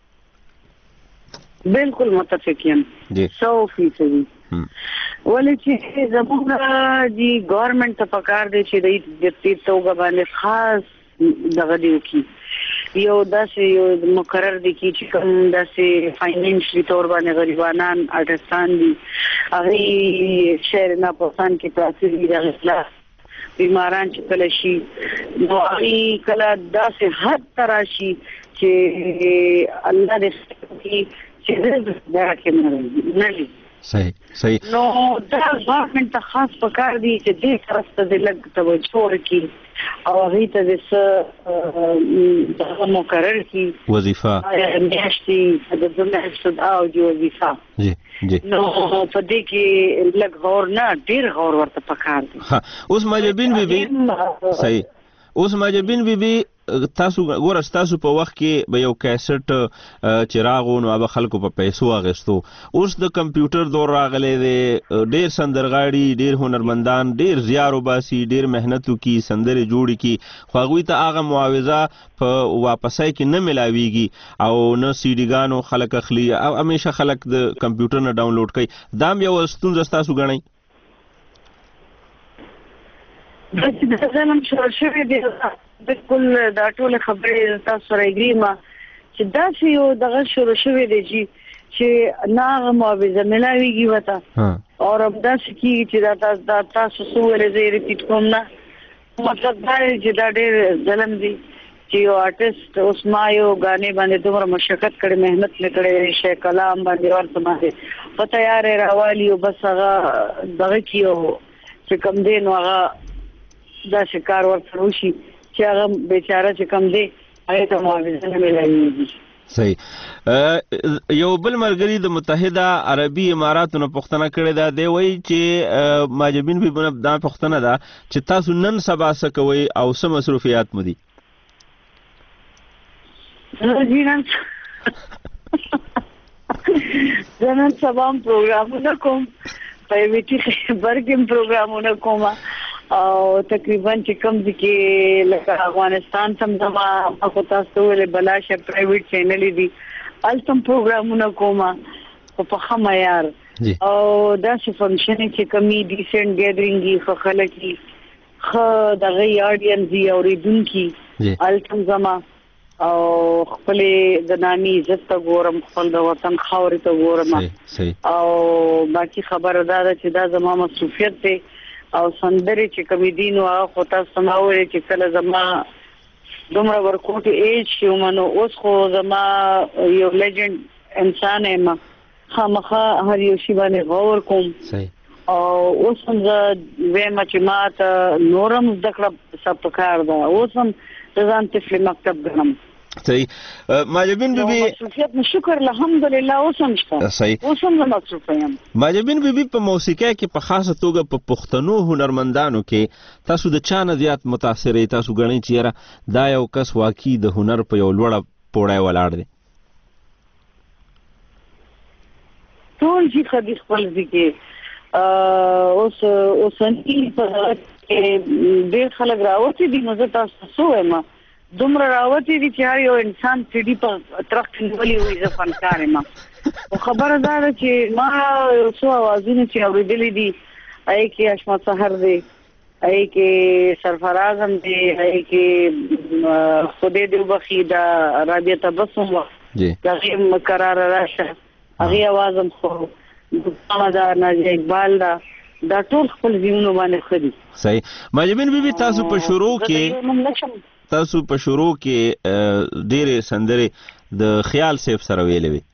بالکل متفق یم 100% ولې چې زموږ دی ګورنمنت ته پکار دی چې د دې توګه باندې خاص دغه دی کی یو داسې یو مقرر دي چې کوم داسې فاینانشلی تور باندې غریبانان آرټستان دي هغه شهر نه پوسان کې تاثیر دی دغه بیماران چې کله شي نو هغه کله داسې حد تراشي چې الله دې چې دا کې نه لري صحیح نو دا ګورنمنت ته خاص پکار دی چې دې طرف ته لږ توجه وکړي او هغه ته د مقرر کی وظیفه میاشتي د زموږ او دی وظیفه جی نو په دې کې لږ غور نه ډیر غور ورته پکار دی اوس ماجبین بیبي صحیح اوس ماجبین بیبي تاسو ګورئ تاسو په وخت کې به یو کیسټ چراغو نو به خلکو په پیسو اغستو اوس د کمپیوټر دور راغلی دی ډیر سندرغاړي ډیر هنرمندان ډیر زیارو باسي ډیر مهنتو کی سندرې جوړي کی خو هغوی ته هغه معاوضه په واپسای کې نه ملاويږي او نه سی ډي ګانو خلک اخلي او همیشه خلک د کمپیوټر نه ډاونلوډ کوي دا یو ستونزه تاسو غنئ چې د ځانم شوی دی بالکل دا ټول خبرې تاسو سره اګریما چې دا یو دغه شروع شوی دی چې ناغه معاوضه ملاويږي وتا او دا چې دا تاسو سوالې زه ریپیټ کوم نه مطلب دا چې دا ډېر ظلم دی چې یو آرټیست اوس ما یو غانې باندې دومره مشقت کړې مهنت نکړې شي کلام باندې ورته باندې پته یاره راوالي او بس هغه دغه کیو چې کم دی نو هغه دا شکار ورته وشي چې هغه بیچاره چې کم دی هغه ته معاوضه نه ملایي صحیح یو بل مرګري د متحده عربي اماراتو نه پښتنه کړې ده دی وایي چې ماجبین به دا پښتنه ده چې تاسو نن سبا څه کوئ او څه مصروفیات مو دي نن سبا پروګرامونه کوم په ویټي خبر کې پروګرامونه کوم او تقریبا چې کوم کې لکه افغانستان سم دما په تاسو ولې بلاشه پرایویټ چینل دي التم پروګرامونه کوم په خمایار او دا څه فنکشن چې کمی ډیسنت ګیدرینګي خو خلکې خو دغه اډینس دی اوریدونکو التم زما او خپل د نامي عزت ته ګورم خپل د وطن خاورې ته ګورم او باقي خبره ده چې دا زما مصروفیت دی او سندري چې کمیډین او خو تاسو سماوي چې کله زما دومره ورکوټ ایج شومنو اوس خو زما یو لیجند انسان یم خامخا هر یو شی باندې غور کوم او اوس هم وېم چې ما ته نورم ذکر سپکار ده اوس هم ځان ته فلم مکتب غنم صحیح ماجبین بیبي مصروفیت شکر الحمدلله اوس هم شته صحیح اوس هم مصروف یم ماجبین بیبي په موسیقۍ کې په خاصه توګه په پښتنو هنرمندانو کې تاسو د چا نه زیات متاثرې تاسو غنئ چې دا یو کس واقعي د هنر په یو لوړه پوړی ولاړ دی ټول چې خپل ځکه اوس انټي په ډېر خلک راوځي د مزه تاسو وایم دومره راوتی دي چې هر یو انسان سړي په ترخ کې ولي وي زه فنکار یم او خبره دا ده چې ما یو څو اوازونه چې اورېدلې دي ای کې اشما سحر دی ای کې سرفراز هم دی ای کې خدای دې وبخي دا رابعه تبسم جی دا غیم قرار راشه هغه आवाज هم خو دا ناجی اقبال دا ټول خپل ژوند باندې خدي صحیح. ماجبین بیبي تاسو په شروع کې ډېرې سندرې د خیال صاحب سره ویلې وي.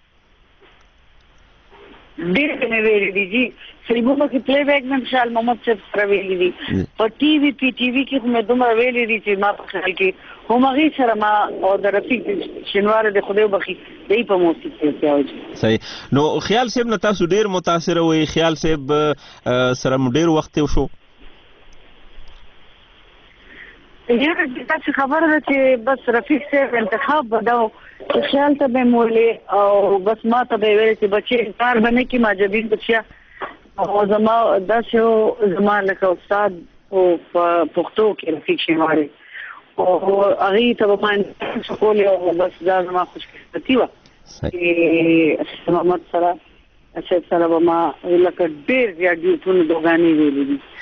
ډېر مې ویلې دي جی فلمونو کې پلی بیک مې مشال محمد صاحب سره ویلې دي په ټي وي کې مې دومره ویلې دي چې ما په خیال کې همغه سره ما او د رفیق شنوار د خدای وبخي دی په موسیقي کې اوج. صحیح. نو خیال صاحب نه تاسو ډېر متاثر وئ. خیال صاحب سره مو ډېر وخت شو. یاره تاسو خبره ده چې بس رفیق صاحب انتخاب بداو خیال ته به مولې او بس ما ته به ویل چې بچي کار باندې کې ماجبین بچیا او زما زما لکه استاد او پښتو کې رفیق شینواری او هغه ته باندې سکول او بس دا زما خوشقسمتي و چې محمد سره اساس سره ما لکه ډېر زیات ډیوټونه دوغانې ویلې دي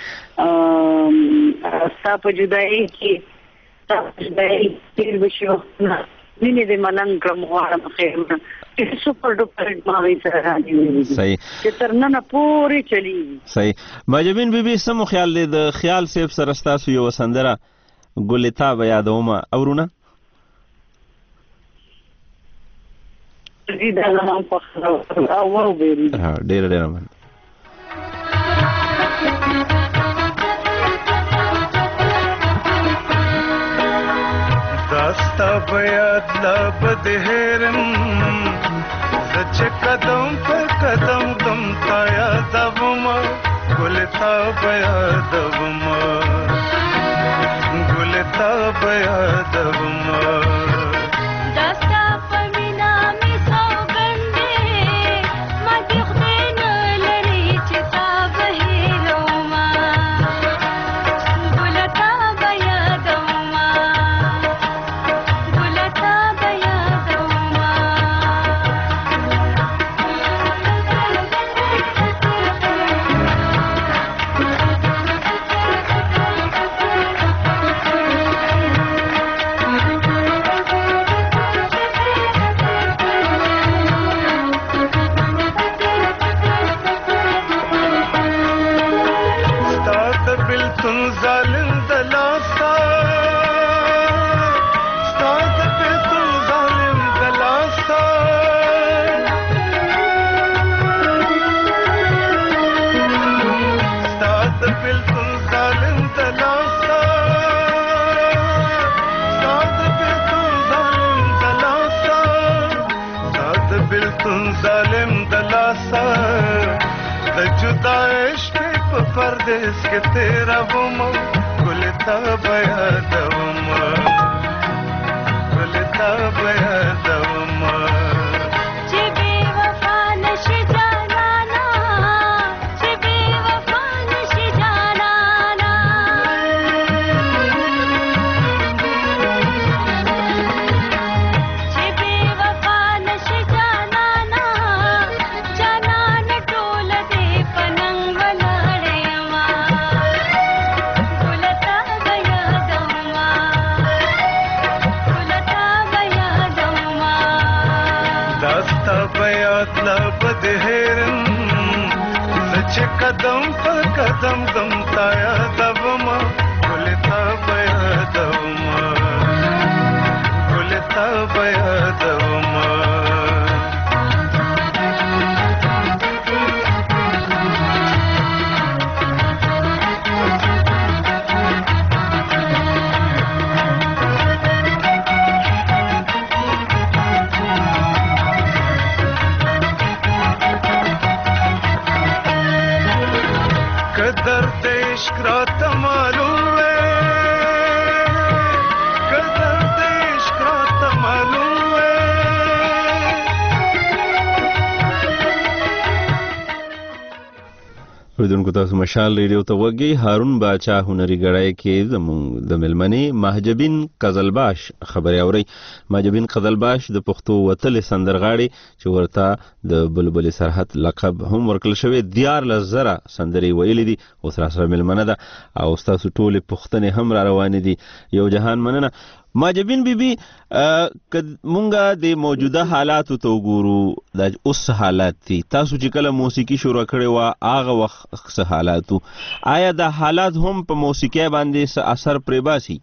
په جدایي کې تیر بشو مینه دې ملنګ کوم غواړم خیر سپر ډوپر ما وی سره راځي. صحیح. چې تر نن پورې چلی. صحیح. ماجبین بیبي سمو خیال دې د خیال صاحب سره تاسو یو سندره ګلتا به یادومه اورونه. دې دا زموږ په او ویری ډېر من داستا بیاد لب دهرم زچ قدم پر قدم دم تایا دبما گلتا بیاد دبما گلتا بیاد دبما परदेस के तेरा बुमा गुलता बयादवमा गुलता बयादवमा कदम पर कदम दम ताया दबमा गुलता बयादवमा गुलता बयादवमा اوریدونکو تاسو مشال ریډیو ته وګورئ. هارون باچا هنري غړای کې زموږ د ملمنې مهجبین قزلباش خبري اوري. مهجبین قزلباش د پښتو وتل سندرغاړي چې ورته د بلبل سرحد لقب هم ورکړل شوی. 14,000 سندري ویلي دي او سره ملمنه ده او تاسو ټول پښتنې هم را روان دي. یو جهان مننه. مهجبین بیبي مونږه د موجوده حالاتو ته وګورو، د اوس حالات دي. تاسو چې کله موسیقي شروع کړې وه هغه وخت څه حالاتو، آیا دا حالات هم په موسیقۍ باندې څه اثر پرې باسي؟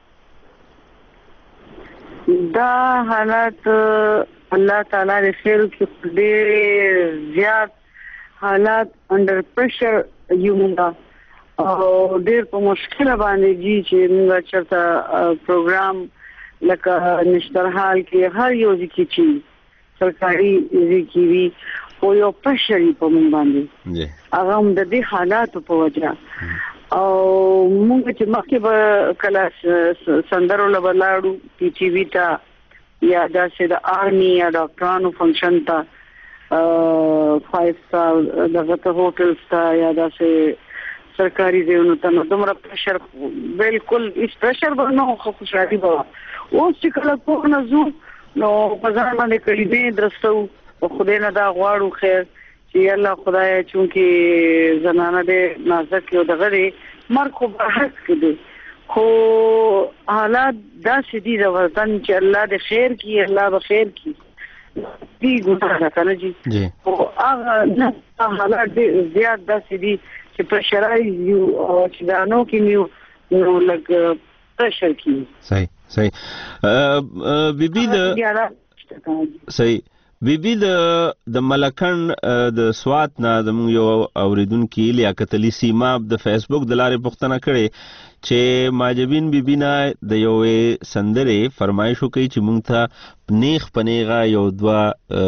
دا حالات الله تعالی د خیر کې ډېر زیات حالات انډر پریشر یو مونږه او ډېر په مشکل باندې دي چې موږ چرته پروګرام لکه نشترحال کې هر یو ځکه چې سرکاري ځکه وی او یو پرشر په موږ باندې هغه هم د دې حالاتو په وجه او موږ چې مخکې به کله سندرو لبلاړو پی ټي وی ته یا داسې د آرمي یا ډاکټرانو فنکشن ته 5 سٹار دغه ته هوټلز ته یا داسې سرکاري ځایونو ته نو دومره پرشر بالکل هیڅ پرشر به نه خو خوشحالي به اوس چې کله کور نه ځو نو په ځان باندې کلمې درستو او خدای نه دا غواړو خیر چې الله خدای چونکې زنانه دې نازک یو دغه دې مرګ خو برحق کې دی خو حالات داسې دي د وطن چې الله دې خیر کړي، الله به خیر کړي دي ګناه ده کنه جی او هغه نه حالات دې زیات داسې دي چې پرشرای یو او چې دانو کې نو لګ پرشر کې صحیح بیبي د صحیح بیبي د ملکن د سوات نه زموږ یو اوریدونکي لیاقت علي سیماب د فیسبوک د لارې پوښتنه کړې چې مهجبین بیبي نه د یوې سندرې فرمایش وکړي چې موږ ته نیغ پنیغه یو دوه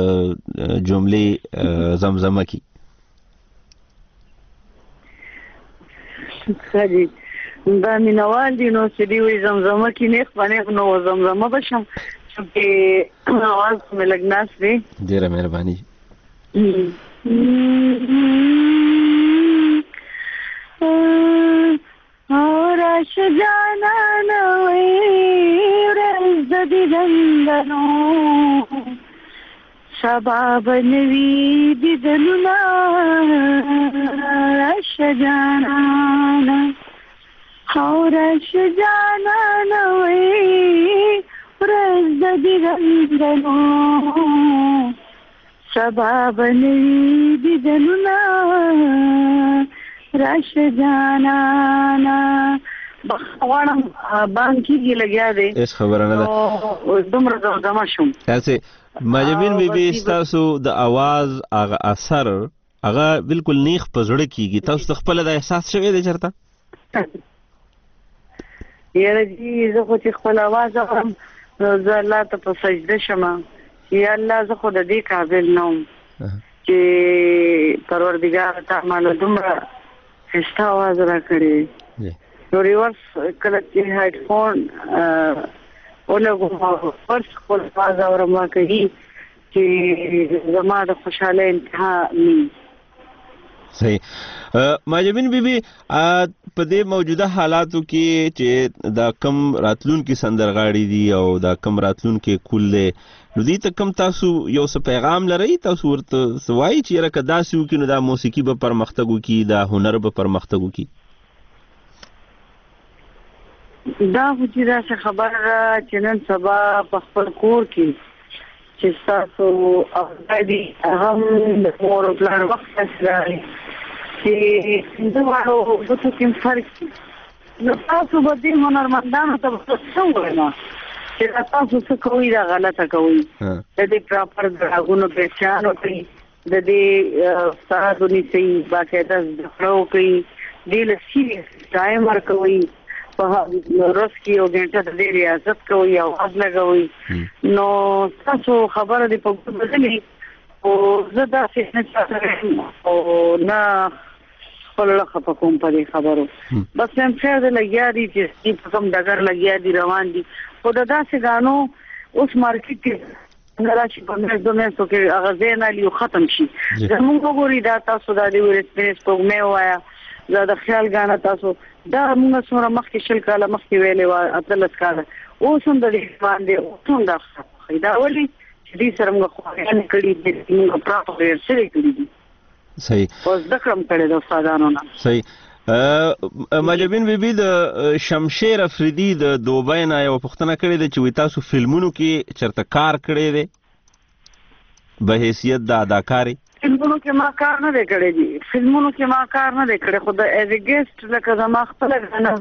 جملې زمزمه کړي. خاجي دا مینوال دي نو چې دی وي زمزمه کې نه خپانه نو زمزمه بشم چې आवाज مې لګناس دی. ډیره مهرباني. اور شجانا نوې ورځ دې دندنو شباب نوی دیدنونا شجانا اور شجانا وی ورز دیدنو شباب نوی دیدنونا رش جانا بخوانم بانکی کی لگیا دے اس خبر نه ده دومره زما شوم. تاسو مهجبین بیبي تاسو د आवाज هغه اثر هغه بالکل نیخ په زړه کیږي. تاسو خپل د احساس شوی دی چرته؟ یاره جی زه خو چې خپل आवाज اورم زه الله ته په سجده شم یا الله زه خو د دې قابل نه وم چې پروردګار ته مال دومره ښه आवाज راکړي. نو ریورس کله چې هډ فون ولګو فرض خپل आवाज اورم کوي چې زما د خوشاله انتها ني. صحیح. مهجبین بیبي په دې موجوده حالاتو کې چې دا کم راتلونکي سندرغاړي دي او دا کم راتلونکي کول دي نو دې ته کم تاسو یو څه پیغام لرئ؟ تاسو ورته سوای چې رکه داسې وکړي نو دا موسیقي به پرمختګ وکړي، دا هنر به پرمختګ وکړي؟ دا چې دا څه خبره چې نن سبا په خپل کور کې چې تاسو اولادي هغه د مور او پلار وخت سره چې دوه وخت کې فرق نو تاسو به دې هنرمندانو ته څه وایي چې تاسو څه کوئ دا غلطه کوئ. د دې پراپر غاغونو پېچانو کوي، د دې استادونی سي باقاعده ځخړو کوي، دې له سیریس ټایم ورکوي په روز کې یو غنټه د دې ریاضت کوي او आवाज لګوي. نو تاسو خبره دې په بدلې او زه دا څه او نه خپل خپه کوم په دې خبرو بس هم خیر دې لګیا دي چې په کوم ډګر لګیا دي روان دي. خو دا څنګه غانو اوس مارکیټ کې راشي په مېز دوه مېز کې هغه ځین علی ختم شي زموږ وګوري دا تاسو د دې ورسپریس په مې وایا زه د خیال غاڼه تاسو دا موږ سره مخکې شل کاله مخکې ویلې و اتلس کاله اوس هم د دې باندې اوس هم دا ولي چې دې سره موږ خو نه کړی دې موږ پراپر ورسره کړی دي صحیح اوس د کوم کړي د استادانو نه صحیح مجبین بیبي د شمشیر افریدي د دوبۍ نه یو پوښتنه کړې ده چې وي تاسو فلمونو کې چرته کار کړی دی به حیثیت د اداکاري فلمونو کې ما کار نه دی کړی دي فلمونو کې ما کار نه دی کړی خو د ایز ا ګیسټ لکه زما خپل غاڼه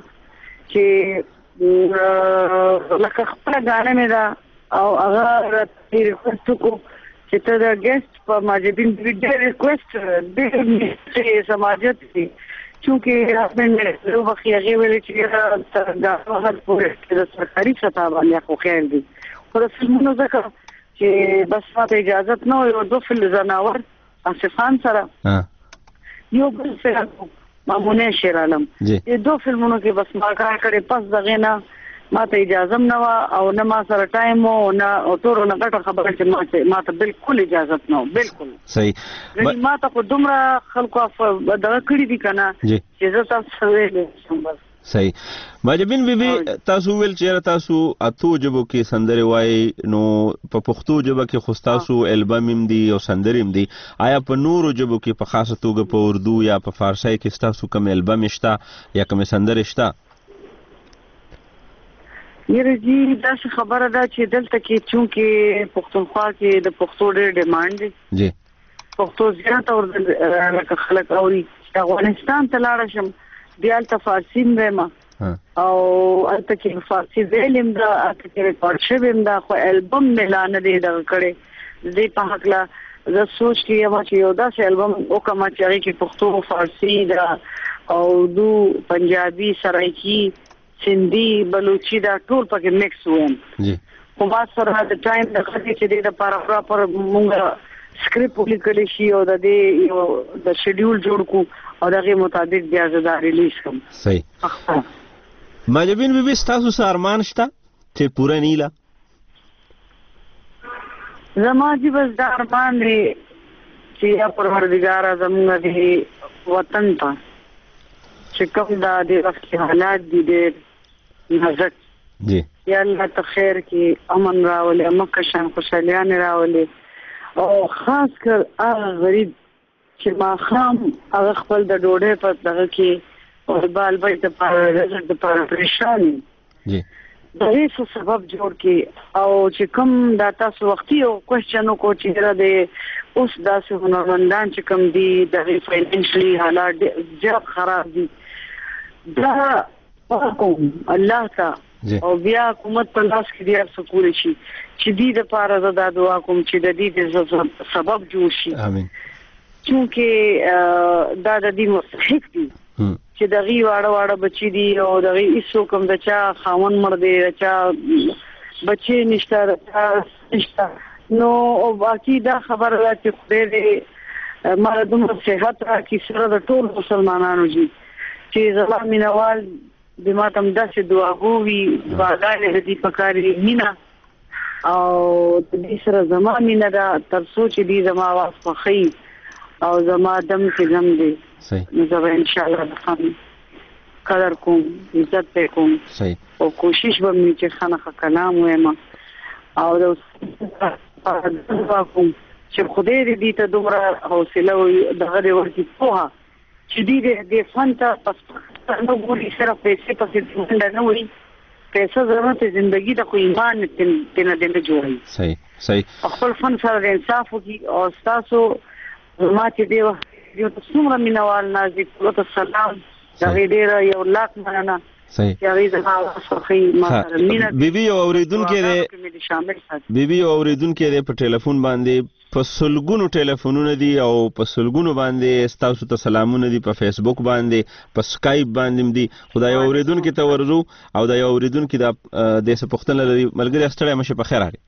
چې لکه خپل غاڼه مې دا او هغه ریکوست کو چې ته د ګیسټ په مجبین بیبي ریکوست دې سماجت دي چونکه راځم نو وخت یې ویل چې دا هغه پورې د سرکاري سطح باندې خو خیر دي خو د فلمونو ځکه چې بس ماته اجازه نه یو دوه فلم زناور اسفان سره یو بل فلم مامونه شیر عالم دې دوه فلمونو کې بس ما کار کړې پس دغه نه ماته اجازه نه و او نه ما سره ټایم او نه او تور نه غټه خبره چې ماته بالکل اجازه نه بالکل صحیح غني ماته خو دومره خلکو دغه کړی دي کنه چې زه تاسو ویلې صحیح مجبین بیبي تاسو ویل چې تاسو اتو جبو کې سندره وای نو په پښتو جبو کې خو تاسو البم هم دي او سندره هم دي آیا په نورو جبو کې په خاصه توګه په اردو یا په فارسی کې تاسو کوم البم شته یا کوم سندره شته یره جی دا څه خبره ده چې دلته کې چونکه پښتونخوا کې د پښتو ډېر ډیماند دي جی پښتو زیات اور لکه خلک اوري افغانستان ته لاړ شم بیا ته فارسی مېما او البته کې فارسی ویلم دا البته کې ریکارډ شوم دا خو البم ملان دی دا کړي دې په حق لا زه سوچ کې چې یو داسې البم او کوم چې کې پښتو فارسی دا او اردو پنجابي سرایکی سندھی بلوچی دا ټول پکې مکس ووم جی خو ما سره د ټایم د خدي چې د پراپر مونږه سکرپټ لیکل شي او د دې یو د شیډول جوړ کو او دغه مطابق بیا زه دا ریلیز کوم صحیح مجبین بیبي تاسو سره ارمان شته چې پوره نیلا زما جی بس دا ارمان دی چې یا پروردگار زموږ د وطن ته چې کوم دا د وخت حالات دي د نظر جی یا الله ته خیر کې امن راولي مکه شان خوشالیان راولي او خاص کر هغه غریب چې ما خام هغه خپل د ډوډۍ په دغه کې او بال بیت په رزق د پر پریشان جی د هیڅ سبب جوړ کې او چې کوم دا تاسو وختي او کوېسچنو کو چې را دي اوس داسې هنرمندان چې کوم دي د فاینانشلی حالات ډېر خراب دي دا کوم الله تا او بیا حکومت په لاس کې دی سکول شي چې دې د پاره زدا دعا کوم چې د دې سبب جوړ شي امين چونکه دا د دې مستحق دي چې دغه واړه بچی دي او دغه هیڅ کوم د چا خاون مړ دی چا بچی نشته نو او باقي دا خبره چې خدای دې مال دومره صحت راکړي سره د ټول مسلمانانو جی چې زما مینوال د ماتم داسې دعاګوي باغانه دې پکاري مینا او د دې سره زما مینا دا تر سوچ دې زما واس خوخي او زما دم کې دم دی صحیح نو زه ان شاء الله د قدر کوم عزت کوم صحیح او کوشش به مې چې خانه کلام وایم او د کوم چې خدای دې ته دومره حوصله او دغه ورته پوها چې دې فن ته پس نو ګوري سره پیسې پسې نه وي پیسې ضرورت ژوندۍ د خو ایمان تنه دې جوړي صحیح خپل فن سره انصاف وکي او تاسو ما چې دی یو څومره مینوال نازک له سلام دا دې یو لاک مننه صحیح یاري زما خوخي ما سره مینا بیبي اوریدونکو دې بیبي اوریدونکو دې په ټلیفون باندې په سلګونو ټلیفونونه دي او په سلګونو باندې تاسو ته سلامونه دي په فیسبوک باندې په سکایپ باندې دي خدای اوریدونکو ته ورزو او دا اوریدونکو د څه پښتنه لري ملګری استړی مشه په خیر علي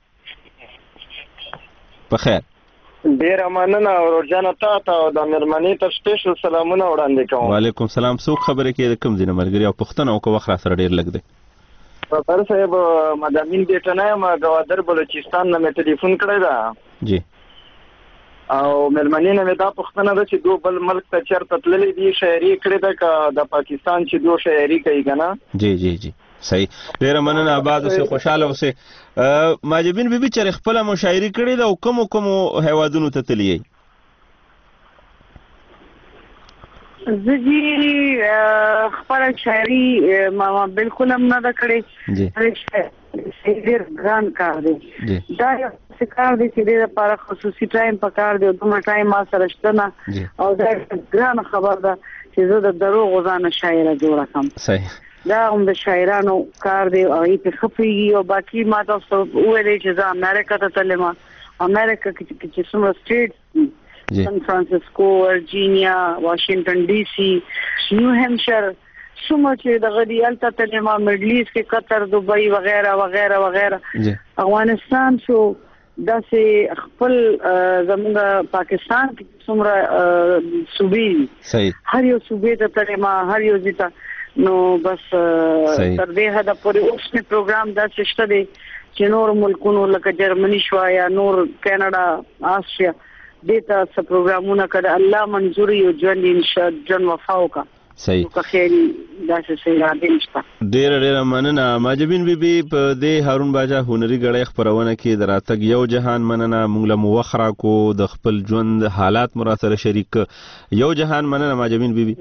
په خیر ډیر مننه ورجانه ته او د مرمنې ته سپیشل سلامونه وړاندې کوم وعلیکم سلام څوک خبره کې کوم دینه ملګری او پښتنه او کو وخت سره ډیر لګ دی بابر صاحب مدامین بیٹه نه ما گوادر بلوچستان نه مې ټلیفون کړی دا جی او مېلمنې نه مې دا پوښتنه ده چې دو بل ملک ته چېرته تللی دي شاعري کړې ده که د پاکستان چې دو شاعري کوي که نه جی جی جی صحیح ډیره مننه آباد اوسئ خوشحاله اوسئ ماجبین بیبي چې خپله مو شاعري کړې ده او کومو هیوادونو ته تللی یئ زه جی خپله شاعري ما بالکل هم نه ده کړې ډېر ګران کار دی دا یو څه کار دی چې ډېر لپاره خصوصي ټایم پکار دی او دومره ټایم ما سره شته نه او دا ګرانه خبر ده چې زه د دروغو ځانه شاعره جوړه کړم صحیح دا هم د شاعرانو کار دی او هغې پې ښه پوهېږي او باقي ما تاسو وویلی چې زه امریکا ته تللی یم امریکا کې چې څومره سټیټ سان فرانسسکو ورجینیا واشنګټن ډي سي نیو هیمشیر څومره چې دغه دي هلته تللی یم میډل ایسټ کې قطر دبۍ وغیره وغیره وغیره افغانستان شو داسې خپل زموږ پاکستان کې څومره صوبې هر یو صوبې ته تللی یم هر یو ځای ته نو بس تر دې حده پورې اوس مې پروګرام داسې شته دی چې نور ملکونو لکه جرمني شوه یا نور کینیډا آسټریا دې ته څه پروګرامونه که الله منظور یو ژوند وفا وکړه صحیح که خیر داسې څه ارادې نشته ډیره مننه ماجبین بیبي په دې هارون باچا هنري غړی خپرونه کې د راتګ یو جهان مننه موږ له مو وخت راکو د خپل ژوند حالات مو راسره شریک یو جهان مننه ماجبین بیبي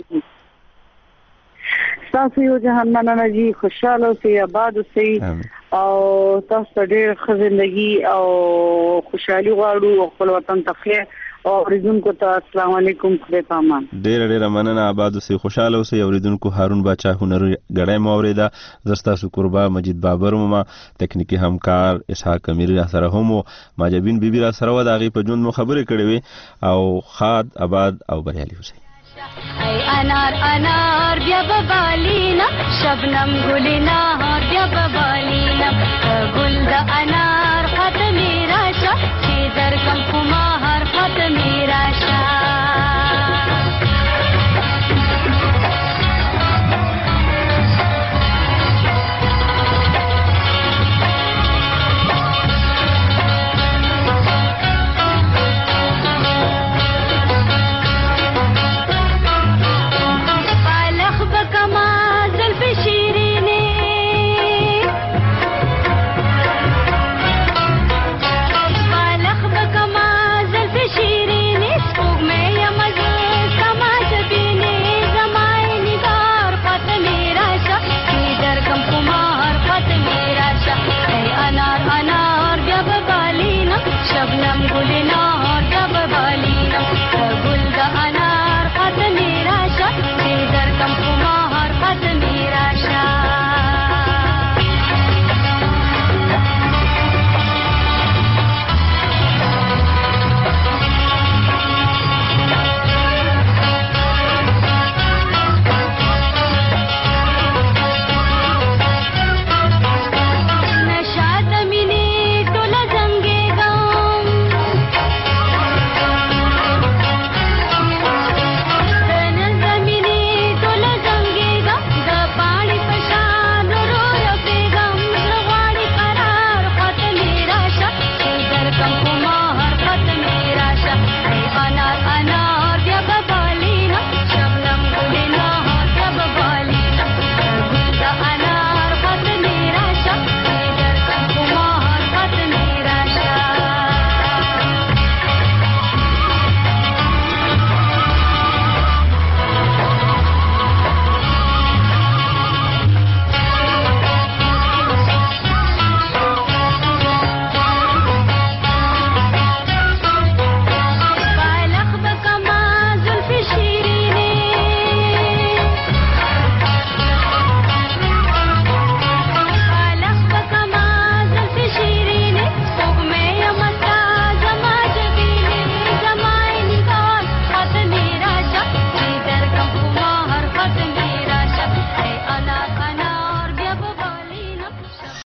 تاسو یو جهان مننه جی خوشاله اوسئ آباد اوسئ او تاسو ته ډېر ښه زندګي او خوشحالي غواړو او خپل وطن ته خیر او اوریدونکو ته السلام علیکم خدای په امان ډیره مننه آباد اوسئ خوشاله اوسئ اوریدونکو هارون باچا هنري غړی مو اوریده زه ستاسو قربا مجید بابر ما تکنیکی همکار اسحاق امیری را سره هم ماجبین بیبي را سره و د هغې په ژوند مو خبرې کړې وې او خاد آباد او بریالي اوسئ ای انار انار بیا ببالینا شبنم گلینا بیا